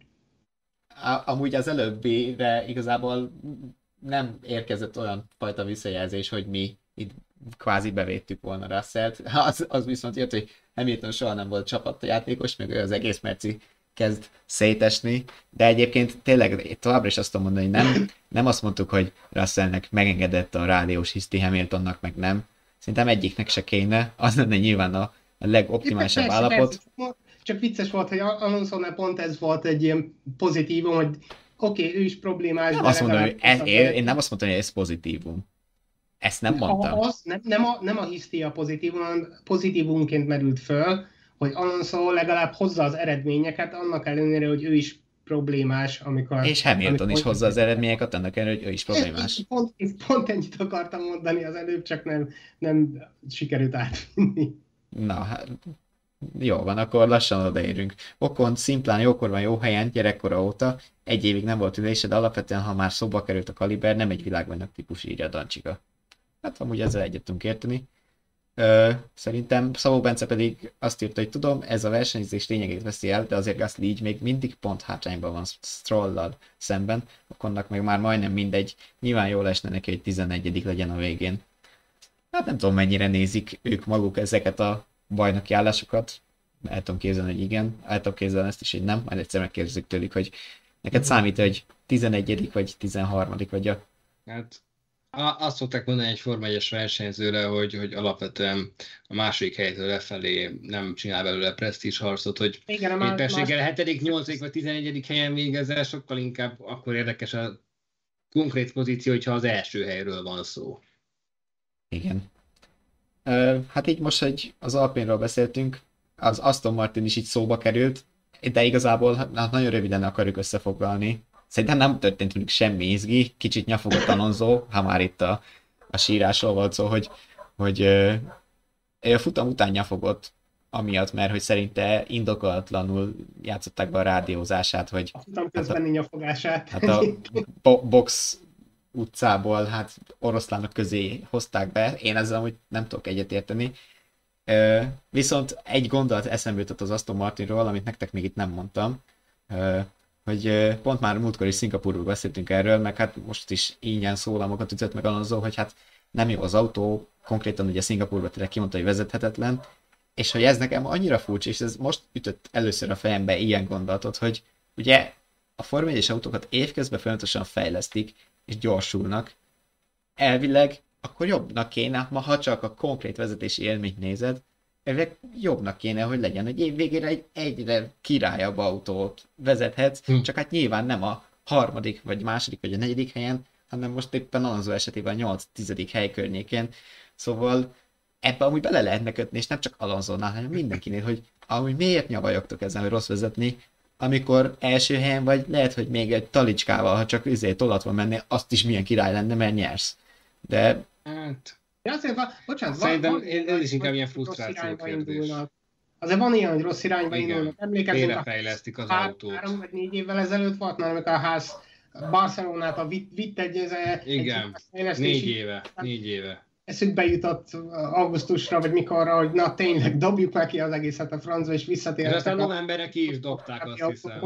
a, amúgy az előbbire igazából nem érkezett olyan fajta visszajelzés, hogy mi itt kvázi bevédtük volna Russellt. Az, az viszont jött, hogy Hamilton soha nem volt csapatjátékos, meg ő az egész merci kezd szétesni, de egyébként tényleg továbbra is azt tudom mondani, hogy nem, nem azt mondtuk, hogy Russellnek megengedett a rádiós hiszti, Hamiltonnak meg nem. Szerintem egyiknek se kéne, az lenne nyilván a, a legoptimálisabb Persze, állapot. persze. Csak vicces volt, hogy Alonsónál pont ez volt egy ilyen pozitívum, hogy oké, okay, ő is problémás, Nem de azt mondom, hogy legalább- ez, én, én nem azt mondtam, hogy ez pozitívum. Ezt nem mondtam. Az, nem, nem, a, nem a hisztia pozitívum, hanem pozitívumként merült föl, hogy Alonso legalább hozza az eredményeket, annak ellenére, hogy ő is problémás, amikor... És Hamilton amikor- is hozza az eredményeket, annak ellenére, hogy ő is problémás. Ez- Pont, pont ennyit akartam mondani az előbb, csak nem, nem sikerült átvinni. Na, hát jó van, akkor lassan odaérünk. Okon szimplán jókor van jó helyen, gyerekkora óta, egy évig nem volt ülése, de alapvetően, ha már szóba került a kaliber, nem egy világbajnok típus, írja a Dancsika. Hát amúgy ezzel egyet tudunk érteni. Ö, szerintem Szabó Bence pedig azt írta, hogy tudom, ez a versenyzés lényegét veszi el, de azért Gasly így még mindig pont hátrányban van Strollal szemben, Okonnak meg már majdnem mindegy, nyilván jól esne neki, hogy tizenegyedik legyen a végén. Hát nem tudom, mennyire nézik ők maguk ezeket a bajnoki állásokat, el tudom képzelni, hogy igen, el tudom képzelni ezt is, hogy nem, majd egyszer megkérdezzük tőlük, hogy neked számít, hogy tizenegyedik vagy tizenharmadik vagy a... Hát a- azt szokták mondani egy Forma egyes versenyzőre, hogy, hogy alapvetően a második helytől lefelé nem csinál belőle presztízs harcot, hogy Igen, a más- képességgel más- hetedik, nyolcadik vagy tizenegyedik helyen végezzel, sokkal inkább akkor érdekes a konkrét pozíció, hogyha az első helyről van szó. Igen. Ö, hát így most, hogy az Alpinról beszéltünk, az Aston Martin is így szóba került, de igazából hát nagyon röviden akarjuk összefoglalni. Szerintem nem történt velük semmi izgi, kicsit nyafogott Alonso, ha már itt a, a sírásról volt szó, hogy, hogy ö, ő a futam után nyafogott, amiatt, mert hogy szerinte indokolatlanul játszották be a rádiózását, hogy A futam közbeni nyafogását. hát a bo- box utcából hát oroszlánok közé hozták be, én ezzel amúgy nem tudok egyetérteni. Ö, viszont egy gondolat eszembe jutott az Aston Martinról, amit nektek még itt nem mondtam, ö, hogy ö, pont már múltkor is Szingapúrról beszéltünk erről, meg hát most is ingyen szólamokat ütött meg Alonso, hogy hát nem jó az autó, konkrétan ugye Szingapúrban tényleg kimondta, hogy vezethetetlen, és hogy ez nekem annyira furcsa, és ez most ütött először a fejembe ilyen gondolatot, hogy ugye a Forma egyes autókat évközben folyamatosan fejlesztik, és gyorsulnak. Elvileg akkor jobbnak kéne, ma ha csak a konkrét vezetési élményt nézed, elvileg jobbnak kéne, hogy legyen, hogy év végére egy egyre királyabb autót vezethetsz, hm. csak hát nyilván nem a harmadik, vagy második, vagy a negyedik helyen, hanem most éppen Alonso esetében a nyolc-tizedik hely környékén. Szóval ebbe amúgy bele lehetne kötni, és nem csak Alonsónál, hanem mindenkinél, hogy amúgy miért nyavajogtok ezen, hogy rossz vezetni, amikor első helyen vagy, lehet, hogy még egy talicskával, ha csak üzé tolatva mennél, azt is milyen király lenne, mert nyersz. De... Hát... Ja, azért van, bocsánat, Szerintem van, ez is inkább ilyen frusztráció kérdés. Azért van ilyen, hogy rossz irányba indulnak. Emlékezzünk, félrefejlesztik az há- autót. Három vagy négy évvel ezelőtt volt már, amikor a ház Barcelonát a vitt, vitt egy, Igen, egy négy éve, négy éve. Eszükbe jutott augusztusra, vagy mikorra, hogy na tényleg dobjuk meg ki az egészet a francba, és visszatértek. És aztán novemberre ki is dobták, azt hiszem.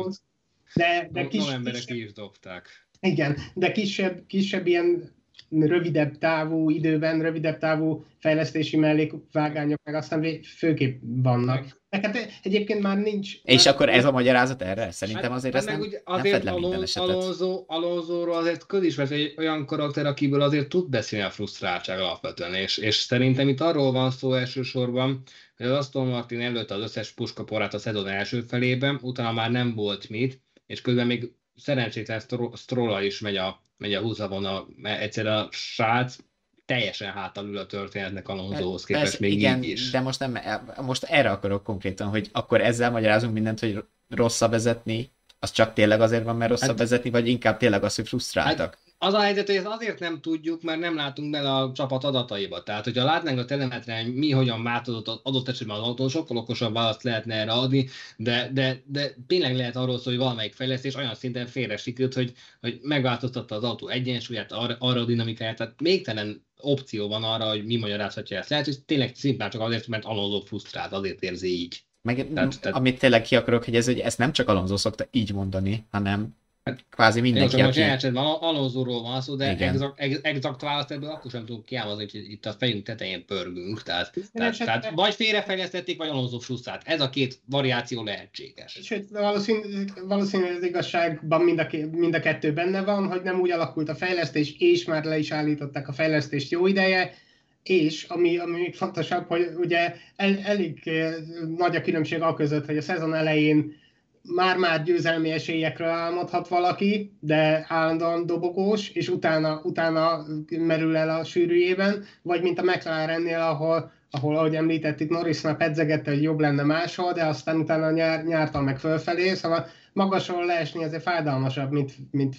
De, de kis, novemberre ki is dobták. Igen, de kisebb, kisebb ilyen rövidebb távú időben, rövidebb távú fejlesztési mellékvágányok meg aztán főképp vannak. Hát egyébként már nincs... És már... akkor ez a magyarázat erre? Szerintem azért hát, ez nem, úgy, nem fed le minden esetet. Alonso, Alonsoról azért közismert egy olyan karakter, akiből azért tud beszélni a frusztráltság alapvetően, és, és szerintem itt arról van szó elsősorban, hogy az Aston Martin előtt az összes puskaporát a szezon első felében, utána már nem volt mit, és közben még szerencsétlen Stroll is megy a, megy a húzavona, mert egyszerűen a srác teljesen hátal ül a történetnek Alonsohoz képest, Persze, még igen, így is. De most, nem, most erre akarok konkrétan, hogy akkor ezzel magyarázunk mindent, hogy rosszabb vezetni, az csak tényleg azért van, mert rosszabb hát, vezetni, vagy inkább tényleg az, hogy frusztráltak? Hát, az a helyzet, hogy ezt azért nem tudjuk, mert nem látunk bele a csapat adataiba. Tehát, hogyha látnánk a telemetrán, mi hogyan változott adott esetben az autó, sokkal okosabb választ lehetne erre adni, de, de, de tényleg lehet arról szó, hogy valamelyik fejlesztés olyan szinten félre sikerült, hogy, hogy megváltoztatta az autó egyensúlyát, arra, arra a dinamikáját, tehát végtelen opció van arra, hogy mi magyarázhatja ezt. Lehet, hogy tényleg szimplán csak azért, mert Alonso frusztrált, azért érzi így. Meg, tehát, tehát... Amit tényleg ki akarok, hogy ez, hogy ezt nem csak Alonso szokta így mondani, hanem hát, kvázi mindenki, én aki... Most Alonsoról van szó, de exakt, exakt választ ebből akkor sem tudunk kiállni, hogy itt a fejünk tetején pörgünk. Tehát, tehát, tehát vagy félrefejlesztették, vagy Alonso frusztrált. Ez a két variáció lehetséges. Sőt, valószínűleg valószínű, az igazságban mind a, mind a kettő benne van, hogy nem úgy alakult a fejlesztés, és már le is állították a fejlesztést jó ideje, és ami, ami még fontosabb, hogy ugye el, elég nagy a különbség a között, hogy a szezon elején már-már győzelmi esélyekről álmodhat valaki, de állandóan dobogós, és utána, utána merül el a sűrűjében, vagy mint a McLarennél, ahol, ahol ahogy említettük, Norrisnál pedzegette, hogy jobb lenne máshol, de aztán utána nyár, nyártan meg fölfelé, szóval magasról leesni azért fájdalmasabb, mint, mint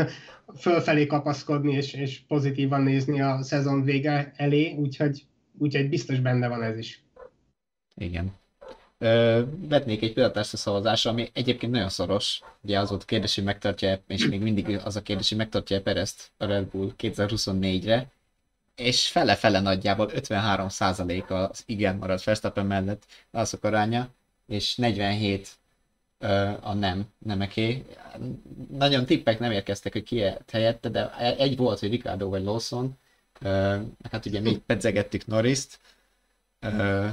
fölfelé kapaszkodni, és, és pozitívan nézni a szezon vége elé, úgyhogy, úgyhogy biztos benne van ez is. Igen. Ö, vetnék egy példát a szavazásra, ami egyébként nagyon szoros. Ugye az volt a kérdés, hogy megtartja, és még mindig az a kérdés, hogy megtartja Perezt a Red Bull kétezer-huszonnégyre, és fele-fele nagyjából ötvenhárom százalék az igen marad Verstappen mellett válaszok aránya, és negyvenhét ö, a nem, nemeké. Nagyon tippek nem érkeztek, hogy ki helyette, de egy volt, hogy Ricardo vagy Lawson, ö, hát ugye még pedzegettük Norrist, ö,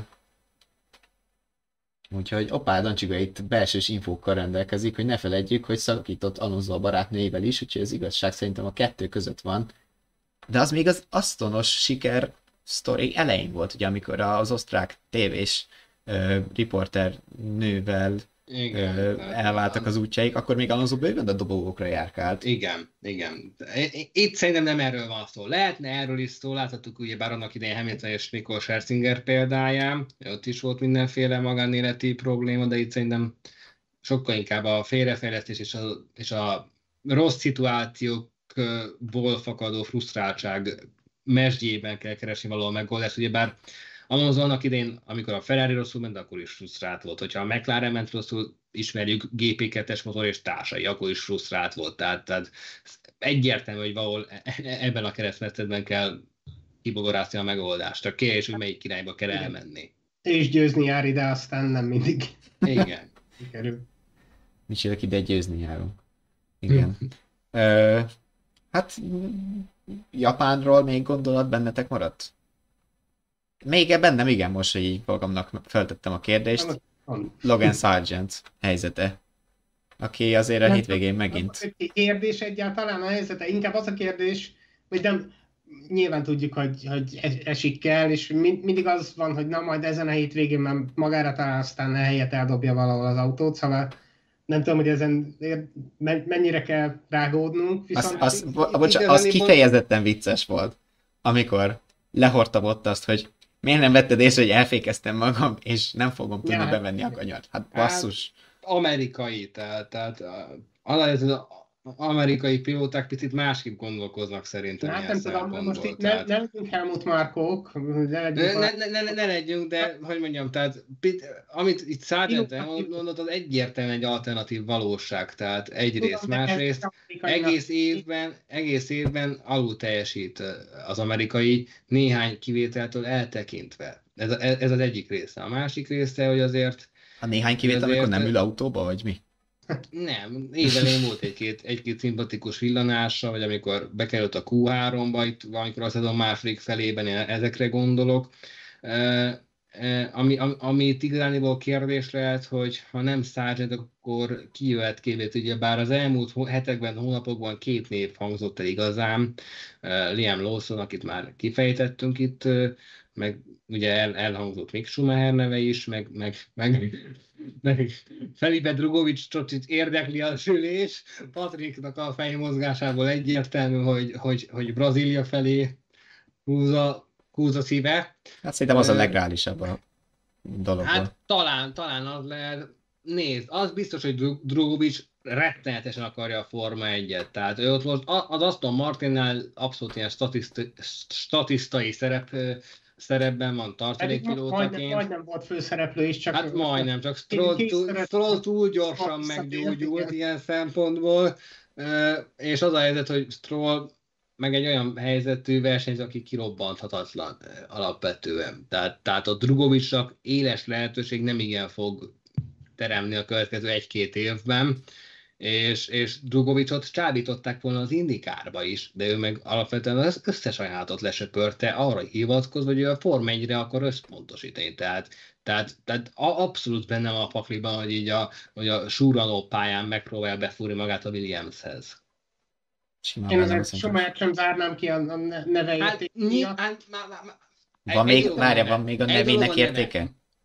úgyhogy opá, Dancsiga itt belsős infókkal rendelkezik, hogy ne feledjük, hogy szakított Alonso a barátnőjével is, úgyhogy az igazság szerintem a kettő között van. De az még az Astonos siker sztori elején volt, ugye, amikor az osztrák tévés uh, riporter nővel igen, uh, elváltak az útjaik, akkor még Alonso bőven a dobogókra járkált. Igen, igen. Itt szerintem nem erről van szó. Lehetne erről is szó, láthattuk ugyebár annak idején Hamilton és Nicole Scherzinger példáján, ott is volt mindenféle magánéleti probléma, de itt szerintem sokkal inkább a félrefejlesztés és a, és a rossz szituációkból fakadó frusztráltság mesdjében kell keresni valahol megoldást, ugyebár Alonso annak idején, amikor a Ferrari rosszul ment, akkor is frusztrált volt. Hogyha a McLaren ment rosszul, ismerjük gé pé kettes motor és társai, akkor is frusztrált volt. Tehát, tehát egyértelmű, hogy valahol ebben a keresztmetszetben kell kibogorászni a megoldást. A kérdés, hogy melyik irányba kell elmenni. És győzni jár ide, aztán nem mindig. Igen. Mit csinálok ide, győzni járunk. Igen. Ö, hát Japánról még gondolat bennetek maradt? Még bennem igen, most, hogy így magamnak feltettem a kérdést. Logan Sargent helyzete, aki azért a hétvégén megint... Kérdés egyáltalán a helyzete? Inkább az a kérdés, hogy nem, nyilván tudjuk, hogy, hogy esik kell, és mindig az van, hogy na majd ezen a hétvégén már magára talál, aztán helyet eldobja valahol az autót, szóval nem tudom, hogy ezen mennyire kell rágódnunk. Viszont az, az, bocs, az kifejezetten vicces volt, amikor lehordtam ott azt, hogy miért nem vetted észre, hogy elfékeztem magam, és nem fogom tudni ja, bevenni a kanyart. Hát basszus. Hát, amerikai, tehát, tehát az amerikai pilóták picit másképp gondolkoznak szerintem. Hát nem tudom, most itt tehát... ne, ne legyünk Helmut Markók. Ne legyünk, ne, ne, ne, ne, ne legyünk, de hogy mondjam, tehát amit itt Sargent mondott, az egyértelműen egy alternatív valóság, tehát egyrészt, másrészt egész évben, egész évben alul teljesít az amerikai, néhány kivételtől eltekintve. Ez, ez az egyik része. A másik része, hogy azért... A néhány kivétel, azért, amikor nem ül autóba, vagy mi? Nem, évelején volt egy-két, egy-két szimpatikus villanása, vagy amikor bekerült a kú háromba, itt valamikor a szezon második felében, én ezekre gondolok. E, e, ami, ami, amit igazániból kérdés lehet, hogy ha nem Sargent, akkor ki jöhet képét, ugye bár az elmúlt hetekben, hónapokban két név hangzott el igazán, e, Liam Lawson, akit már kifejtettünk itt, meg ugye el, elhangzott Mick Schumacher neve is, meg, meg, meg, meg Felipe Drugovich Csocsit érdekli a sülés. Patricknak a fejmozgásából egyértelmű, hogy, hogy, hogy Brazília felé húzza, húzza szíve. Hát szerintem az a legreálisabb a dologban. Hát talán, talán az lehet. Nézd, az biztos, hogy Drugovich rettenetesen akarja a Forma egyet. Tehát ő ott most az Aston Martinnál abszolút ilyen statiszti, statisztai szerep szerepben van tartalékpilótaként. Majdnem, majdnem volt főszereplő is, csak... Hát majdnem, csak Stroll túl, Stroll túl gyorsan meggyógyult ilyen szempontból, és az a helyzet, hogy Stroll meg egy olyan helyzetű versenyző, aki kirobbanthatatlan alapvetően. Tehát, tehát a Drugovicsnak éles lehetőség nem igen fog teremni a következő egy-két évben, és, és Drugovicsot csábították volna az Indikárba is, de ő meg alapvetően az összes ajánlatot lesöpörte, arra hivatkozva, hogy ő a Forma egyre akar összpontosítani. Tehát, tehát, tehát abszolút bennem a pakliban, hogy így a, hogy a súranó pályán megpróbál befúrni magát a Williamshez. Simán Én azért Schumacher sem zárnám ki a neve hát, miatt. Hát, má, má, má. Van egy még, várja, van még a nevének értéke?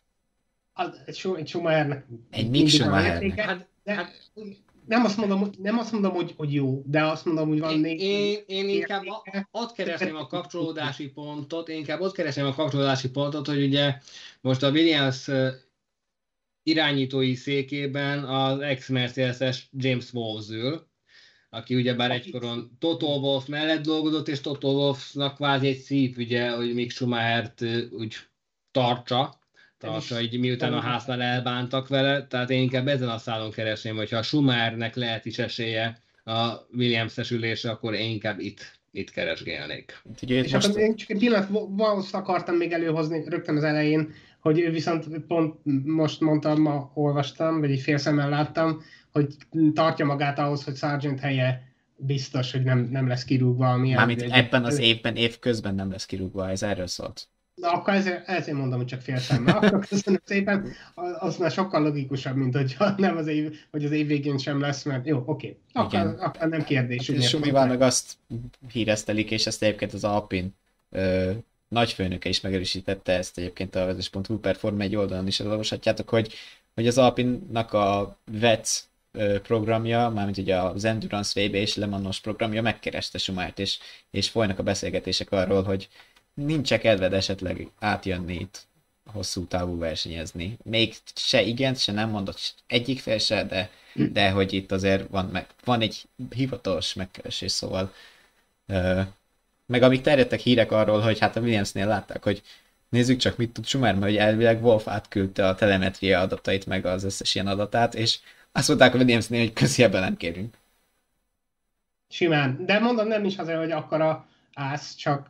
Egy Schumachernek. Egy Mick Schumachernek. Hát, hát, nem azt mondom, nem azt mondom hogy, hogy jó, de azt mondom, hogy van négy. Én, én inkább ott keresném a kapcsolódási pontot, én inkább ott keresném a kapcsolódási pontot, hogy ugye most a Williams irányítói székében az ex-Mercedes-es James Wolff ül, aki ugyebár egykoron Toto Wolff mellett dolgozott, és Toto Wolffnak kvázi egy szívügye, hogy Mick Schumachert úgy tartsa. tartsa, így miután a háznál elbántak vele, tehát én inkább ezen a szálon keresném, hogyha a Schumachernek lehet is esélye a Williams-es ülésre, akkor én inkább itt, itt keresgélnék. És most... akkor én csak egy pillanat, valószínűleg akartam még előhozni rögtön az elején, hogy ő viszont pont most mondtam, ma olvastam, vagy egy fél szemmel láttam, hogy tartja magát ahhoz, hogy Sargent helye biztos, hogy nem, nem lesz kirúgva. Mármint ebben az évben, év közben nem lesz kirúgva, ez erről szólt. Na, akkor ezért, ezért mondom, hogy csak fél szemmel. Akkor köszönöm szépen, az már sokkal logikusabb, mint hogy nem az év, hogy az év végén sem lesz, mert jó, oké. Okay. Akkor, akkor nem kérdés. Hát, Sumival meg azt híresztelik, és ezt egyébként az Alpine ö, nagyfőnöke is megerősítette, ezt egyébként a vezes pont hu per Forma egy oldalon is olvashatjátok, hogy, hogy az Alpine-nak a vé e cé programja, mármint ugye az Endurance vé bé és Le Mans programja megkereste Schumachert, és, és folynak a beszélgetések arról, hogy nincs-e kedved esetleg átjönni itt hosszú távú versenyezni. Még se igen, se nem mondott egyik fél se, de, de hogy itt azért van, meg, van egy hivatalos megkeresés, szóval ö, meg amíg terjedtek hírek arról, hogy hát a Williamsnél látták, hogy nézzük csak mit tud Schumacher, mert elvileg Wolff átküldte a telemetria adatait, meg az összes ilyen adatát, és azt mondták a Williamsnél, hogy köszi, ebben nem kérünk. Simán, de mondom, nem is azért, hogy akkora ász, csak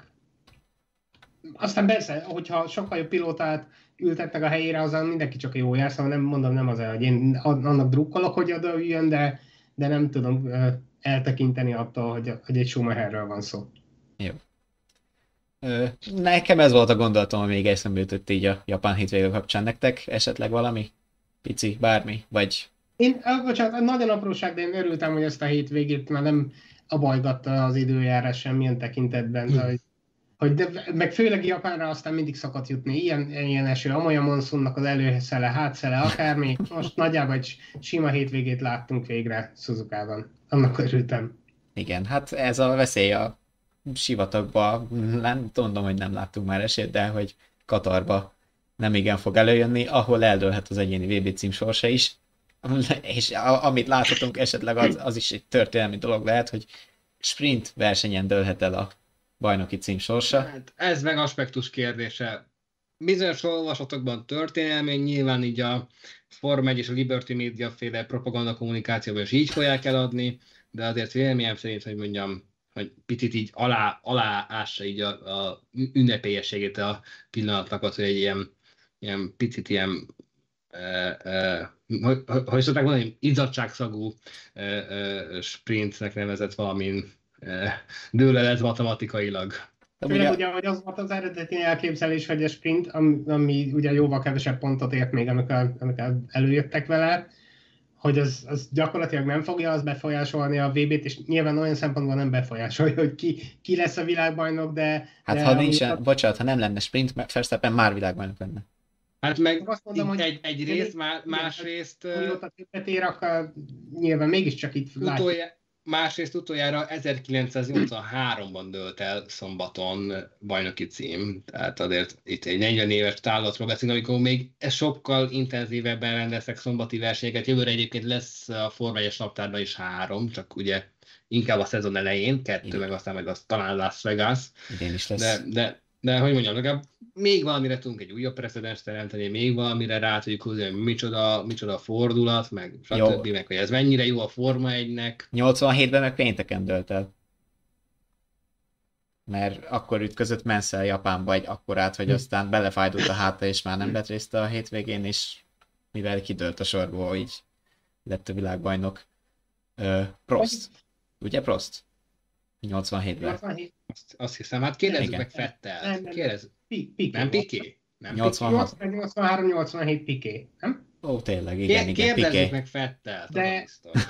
aztán persze, hogyha sokkal jobb pilótát ültetnek a helyére, azon mindenki csak jó jár, szóval nem mondom, nem azért, hogy én annak drukkolok, hogy oda üljön, de, de nem tudom eltekinteni attól, hogy, hogy egy Schumacherről van szó. Jó. Ö, nekem ez volt a gondolatom, ami még eszembe jutott így a japán hétvége kapcsán. Nektek esetleg valami? Pici, bármi? Vagy... Én, ah, bocsánat, nagyon apróság, de én örültem, hogy ezt a hétvégét már nem abajgatta az időjárás semmilyen tekintetben. Hm. Hogy, hogy de, meg főleg Japánra aztán mindig szokott jutni. Ilyen, ilyen eső, amolyan monszunnak az előszele, hátszele, akármi. Most nagyjából egy sima hétvégét láttunk végre Suzukában. Annak örültem. Igen, hát ez a veszély a sivatagba, nem tudom, hogy nem láttunk már esélyt, de hogy Katarba nem igen fog előjönni, ahol eldőlhet az egyéni vé bé cím sorsa is. És a, amit láthatunk esetleg az, az is egy történelmi dolog lehet, hogy sprint versenyen dőlhet el a bajnoki cím sorsa. Hát ez meg aspektus kérdése. Bizonyos olvasatokban történelmény, nyilván így a Form egy és a Liberty Media féle propaganda kommunikációban is így fogják eladni, de azért véleményem szerint, hogy mondjam, hogy picit így alá, aláássa így a, a ünnepélyességét a pillanatnak az, hogy egy ilyen, ilyen picit ilyen Uh, uh, hogy, hogy szokták mondani, izzadságszagú uh, uh, sprintnek nevezett valamin uh, dőlelet matematikailag. Főleg ugye, hogy az volt az eredeti elképzelés, hogy a sprint, ami, ami ugye jóval kevesebb pontot ért még, amikor, amikor előjöttek vele, hogy az, az gyakorlatilag nem fogja az befolyásolni a vé bét, és nyilván olyan szempontból nem befolyásolja, hogy ki, ki lesz a világbajnok, de... Hát de ha ami- nincsen, bocsánat, ha nem lenne sprint, Verstappen már világbajnok lenne. Hát meg Azt mondom, hogy- egy, egy rész, má, másrészt, uh, Amióta többet ér, akkor nyilván mégiscsak itt látjuk. utolja, másrészt utoljára ezerkilencszáznyolcvanháromban dőlt el szombaton bajnoki cím. Tehát azért itt egy negyven éves távlatról beszélünk, amikor még sokkal intenzívebben rendeztek szombati versenyeket. Jövőre egyébként lesz a Forma egyes naptárban is három, csak ugye inkább a szezon elején, kettő, Igen. meg aztán meg az talán Las Vegas. Idén is lesz. De, de, de hogy mondjam, legalább még valamire tudunk egy újabb precedens teremteni, még valamire rá tudjuk húzni, hogy micsoda, micsoda fordulat, meg Jó. stb. Meg hogy ez mennyire jó a Forma egynek. nyolcvanhétben meg pénteken dőlt el. Mert akkor ütközött Mansell Japánba egy akkorát, hogy aztán belefájdult a háta, és már nem lett részt a hétvégén, és mivel kidőlt a sorból, így lett a világbajnok. Ö, Prost. Ugye Prost? nyolcvanhétben. nyolcvanhét. Azt, azt hiszem, hát kérdezzük Igen. meg Fettelt. Nem, nem, Kérdezz... Pi- Piqué Nem volt. Piqué? Nem nyolcvanhat. nyolcvanhárom nyolcvanhét Piqué, nem? Ó, tényleg, Piqué? igen, Kér- igen, Kérdezzük Piqué. meg Fettelt. De- az biztos.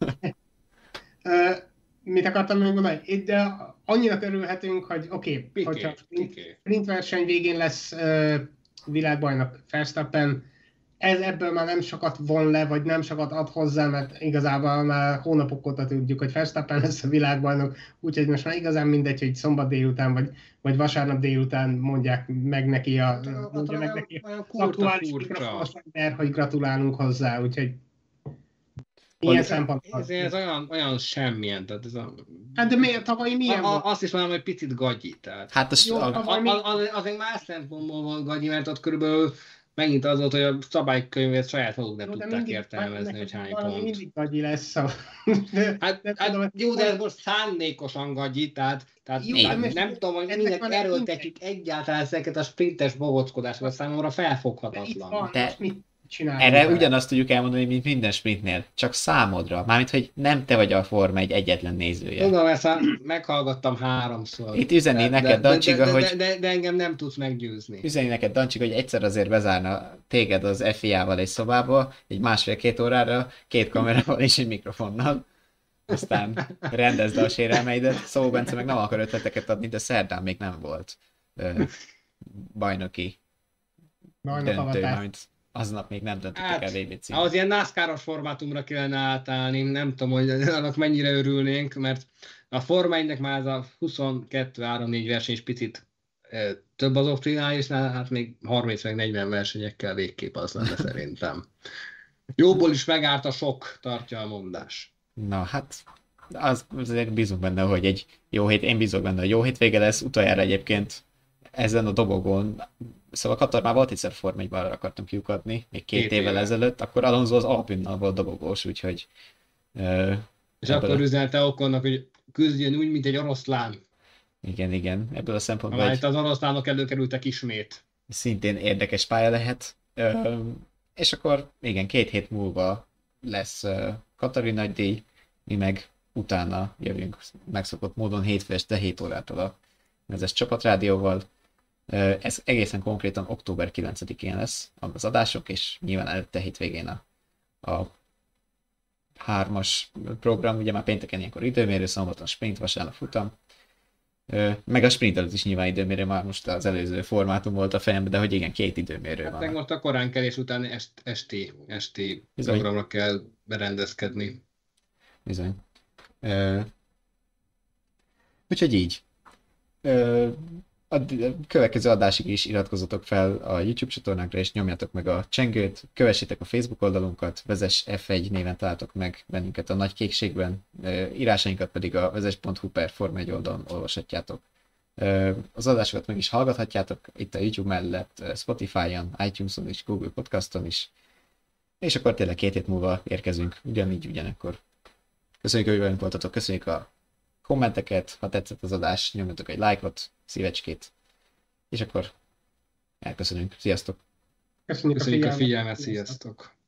Ö, mit akartam még mondani? Itt, de annyira örülhetünk, hogy oké, okay, Piqué, hogyha sprint, Piqué. sprint verseny végén lesz ö, világbajnok Verstappen, ez ebből már nem sokat von le, vagy nem sokat ad hozzá, mert igazából már hónapok óta tudjuk, hogy Verstappen lesz a világbajnok, úgyhogy most már igazán mindegy, hogy szombat délután, vagy, vagy vasárnap délután mondják meg neki a, mondja meg neki Olyan az kurta aktuális furcsa. mikrofonos ember, hogy gratulálunk hozzá, úgyhogy ilyen Ez- szempontból. Ez, ez olyan, olyan semmilyen, tehát ez a... Hát de miért, tavaly milyen a, volt? a, azt is mondom, hogy picit gagyi, tehát... Hát az, Jó, a, a- A, a, az, az egy más szempontból van gagyi, mert ott körülbelül megint az volt, hogy a szabálykönyvet saját maguk nem Jó, de tudták mindig- értelmezni, neked hogy hány valami pont. Mindig gagyi lesz, szóval. De, Hát, de hát tudom, jó, de ez most szándékosan gagyi, tehát, tehát Jó, nem, de nem, most nem tudom, hogy ennek minek van egy erőltetjük egyáltalán ezeket a sprintes bogockodásokat, számomra de itt felfoghatatlan. van, De- most mit csinálunk? erre vele? ugyanazt tudjuk elmondani, mint minden sprintnél. Csak számodra. Mármint, hogy nem te vagy a Forma egy egyetlen nézője. Tudom, ezt már meghallgattam háromszor. Itt üzeni De- neked, de- Dancsiga, de, hogy- De, de, de engem nem tudsz meggyőzni. Üzeni neked, Dancsik, hogy egyszer azért bezárna téged az ef i á-val egy szobába, egy másfél-két órára, két kamerával és egy mikrofonnal. Aztán rendezd a sérelmeidet. Szóval Bence meg nem akar ötleteket adni, de szerdán még nem volt ö, bajnoki Bajnok döntő, avatás. mármint aznap még nem döntöttek Hát, el vé bé címet. Az ilyen NASCAR-os formátumra kellene átállni, nem tudom, hogy annak mennyire örülnénk, mert a Forma egynek már ez a huszonkettő három négy verseny is picit e, több az optimálisnál, hát még harminc meg negyven versenyekkel végképp az lenne szerintem. Jóból is megárt a sok, tartja a mondás. Na hát, az, azért bízunk benne, hogy egy jó hét, én bízok benne, hogy jó hétvége lesz, utoljára egyébként ezen a dobogón, szóval Katar már volt egyszer Forma egyben, arra akartam kiukadni, még két, Két évvel éve. ezelőtt, akkor Alonso az Alpinnal volt dobogós, úgyhogy ö, És ebből akkor a- üzenelte Okonnak, hogy küzdjön úgy, mint egy oroszlán, igen, igen, ebből a szempontból amelyet egy az oroszlánok előkerültek ismét. szintén érdekes pálya lehet. Ö, és akkor igen, két hét múlva lesz ö, Katari nagydíj, mi meg utána jövünk megszokott módon hétfő este hét órától a vezes csapatrádióval. Ez egészen konkrétan október kilencedikén lesz az adások, és nyilván előtte hétvégén a, a hármas program, ugye már pénteken ilyenkor időmérő, szombaton sprint, vasárnap futam. Meg a sprint előtt is nyilván időmérő, már most az előző formátum volt a fejemben, de hogy igen, két időmérő hát van. meg most a koránkelés után est, esti, esti Bizony. programra kell berendezkedni. Bizony. Ö... Úgyhogy így. Ö... A következő adásig is iratkozzatok fel a YouTube csatornánkra, és nyomjátok meg a csengőt, kövessétek a Facebook oldalunkat, Vezes ef egy néven találtok meg bennünket a nagy kékségben, írásainkat pedig a vezes pont hu per Forma egy oldalon olvashatjátok. Az adásokat meg is hallgathatjátok itt a YouTube mellett, Spotify-on, iTunes-on és Google Podcaston is, és akkor tényleg két hét múlva érkezünk, ugyanígy, ugyanekkor. Köszönjük, hogy velünk voltatok, köszönjük a kommenteket, ha tetszett az adás, nyomjatok egy lájkot, szívecskét, és akkor elköszönünk. Sziasztok! Köszönjük, Köszönjük a a figyelmet, figyelmet, sziasztok!